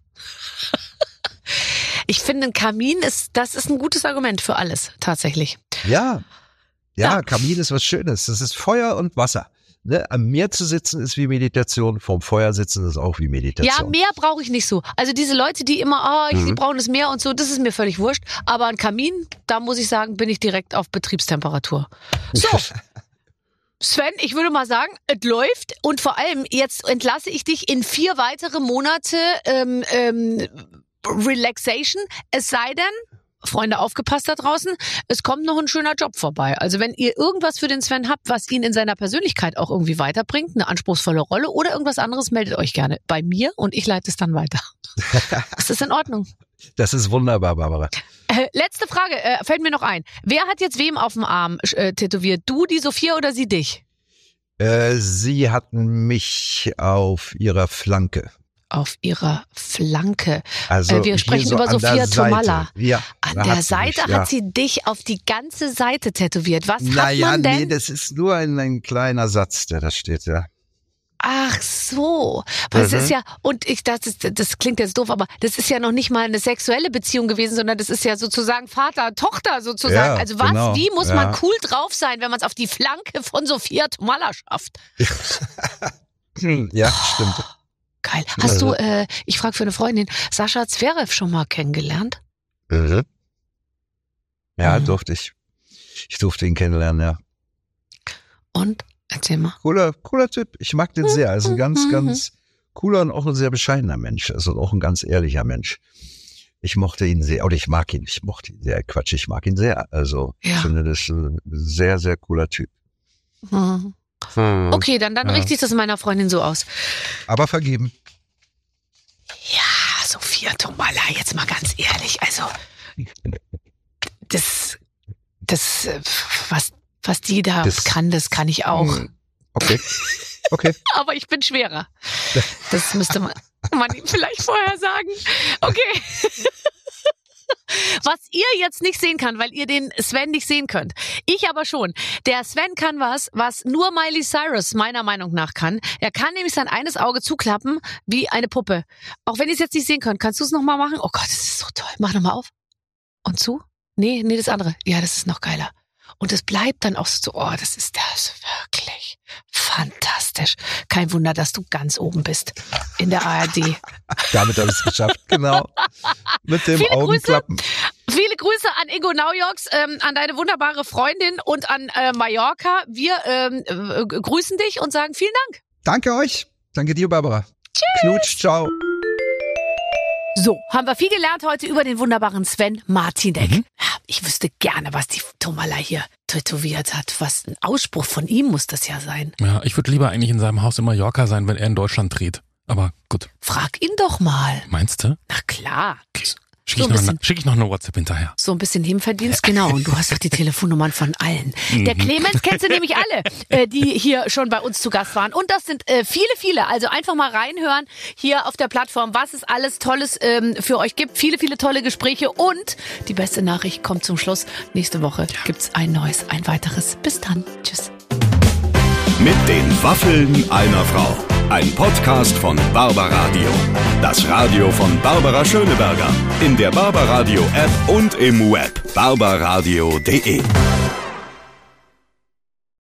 Ich finde, ein Kamin ist, das ist ein gutes Argument für alles, tatsächlich. Ja, ja, ja. Kamin ist was Schönes. Das ist Feuer und Wasser. Ne? Am Meer zu sitzen ist wie Meditation, vorm Feuer sitzen ist auch wie Meditation. Ja, Meer brauche ich nicht so. Also diese Leute, die immer, oh, ich, Mhm. die brauchen das Meer und so, das ist mir völlig wurscht. Aber ein Kamin, da muss ich sagen, bin ich direkt auf Betriebstemperatur. So, Sven, ich würde mal sagen, es läuft und vor allem jetzt entlasse ich dich in vier weitere Monate ähm, ähm, Relaxation, es sei denn, Freunde, aufgepasst da draußen, es kommt noch ein schöner Job vorbei. Also wenn ihr irgendwas für den Sven habt, was ihn in seiner Persönlichkeit auch irgendwie weiterbringt, eine anspruchsvolle Rolle oder irgendwas anderes, meldet euch gerne bei mir und ich leite es dann weiter. Ist das in Ordnung? Das ist wunderbar, Barbara. Äh, letzte Frage, äh, fällt mir noch ein. Wer hat jetzt wem auf dem Arm äh, tätowiert? Du, die Sophia oder sie dich? Äh, sie hatten mich auf ihrer Flanke. Auf ihrer Flanke. Also äh, wir sprechen so über Sophia Tomalla. Ja, an der Seite mich, ja. hat sie dich auf die ganze Seite tätowiert. Was naja, hat man denn? Nee, das ist nur ein, ein kleiner Satz, der da steht, ja. Ach so, weil mhm. es ist ja, und ich dachte, das, das klingt jetzt doof, aber das ist ja noch nicht mal eine sexuelle Beziehung gewesen, sondern das ist ja sozusagen Vater, Tochter sozusagen. Ja, also was, genau. wie muss ja. man cool drauf sein, wenn man es auf die Flanke von Sophia Tomalla schafft? Ja, stimmt. Geil. Hast du, äh, ich frage für eine Freundin, Sascha Zverev schon mal kennengelernt? Mhm. Ja, mhm. durfte ich. Ich durfte ihn kennenlernen, ja. Und? Erzähl mal. Cooler, cooler Typ. Ich mag den sehr. Also ein ganz, ganz cooler und auch ein sehr bescheidener Mensch. Also auch ein ganz ehrlicher Mensch. Ich mochte ihn sehr, oder ich mag ihn. Ich mochte ihn sehr. Quatsch, ich mag ihn sehr. Also ja. Ich finde, das ist ein sehr, sehr cooler Typ. Mhm. Okay, dann, dann ja. richte ich das meiner Freundin so aus. Aber vergeben. Ja, Sophia Tomalla, jetzt mal ganz ehrlich. Also, das, das, was, was die da das, kann, das kann ich auch. Okay, okay. Aber ich bin schwerer. Das müsste man, man ihm vielleicht vorher sagen. Okay. Was ihr jetzt nicht sehen kann, weil ihr den Sven nicht sehen könnt. Ich aber schon. Der Sven kann was, was nur Miley Cyrus meiner Meinung nach kann. Er kann nämlich sein eines Auge zuklappen wie eine Puppe. Auch wenn ihr es jetzt nicht sehen könnt. Kannst du es nochmal machen? Oh Gott, das ist so toll. Mach nochmal auf. Und zu? Nee, nee, das andere. Ja, das ist noch geiler. Und es bleibt dann auch so, oh, das ist das wirklich fantastisch. Kein Wunder, dass du ganz oben bist in der A R D. Damit habe ich es geschafft, genau. Mit dem viele Augenklappen. Grüße, viele Grüße an Ingo Naujoks, ähm, an deine wunderbare Freundin und an äh, Mallorca. Wir ähm, äh, grüßen dich und sagen vielen Dank. Danke euch. Danke dir, Barbara. Tschüss. Knutsch, ciao. So, haben wir viel gelernt heute über den wunderbaren Sven Martinek. Mhm. Ich Ich wüsste gerne, was die Tomala hier tätowiert hat. Was ein Ausspruch von ihm muss das ja sein. Ja, ich würde lieber eigentlich in seinem Haus in Mallorca sein, wenn er in Deutschland dreht. Aber gut. Frag ihn doch mal. Meinst du? Na klar. Okay. Schicke so ich, noch, schick ich noch eine WhatsApp hinterher. So ein bisschen Nebenverdienst, genau. Und du hast doch die Telefonnummern von allen. Der Clemens kennst du nämlich alle, äh, die hier schon bei uns zu Gast waren. Und das sind äh, viele, viele. Also einfach mal reinhören hier auf der Plattform, was es alles Tolles ähm, für euch gibt. Viele, viele tolle Gespräche. Und die beste Nachricht kommt zum Schluss. Nächste Woche ja. gibt's ein neues, ein weiteres. Bis dann. Tschüss. Mit den Waffeln einer Frau. Ein Podcast von Barbaradio. Das Radio von Barbara Schöneberger. In der Barbaradio App und im Web barbaradio punkt de.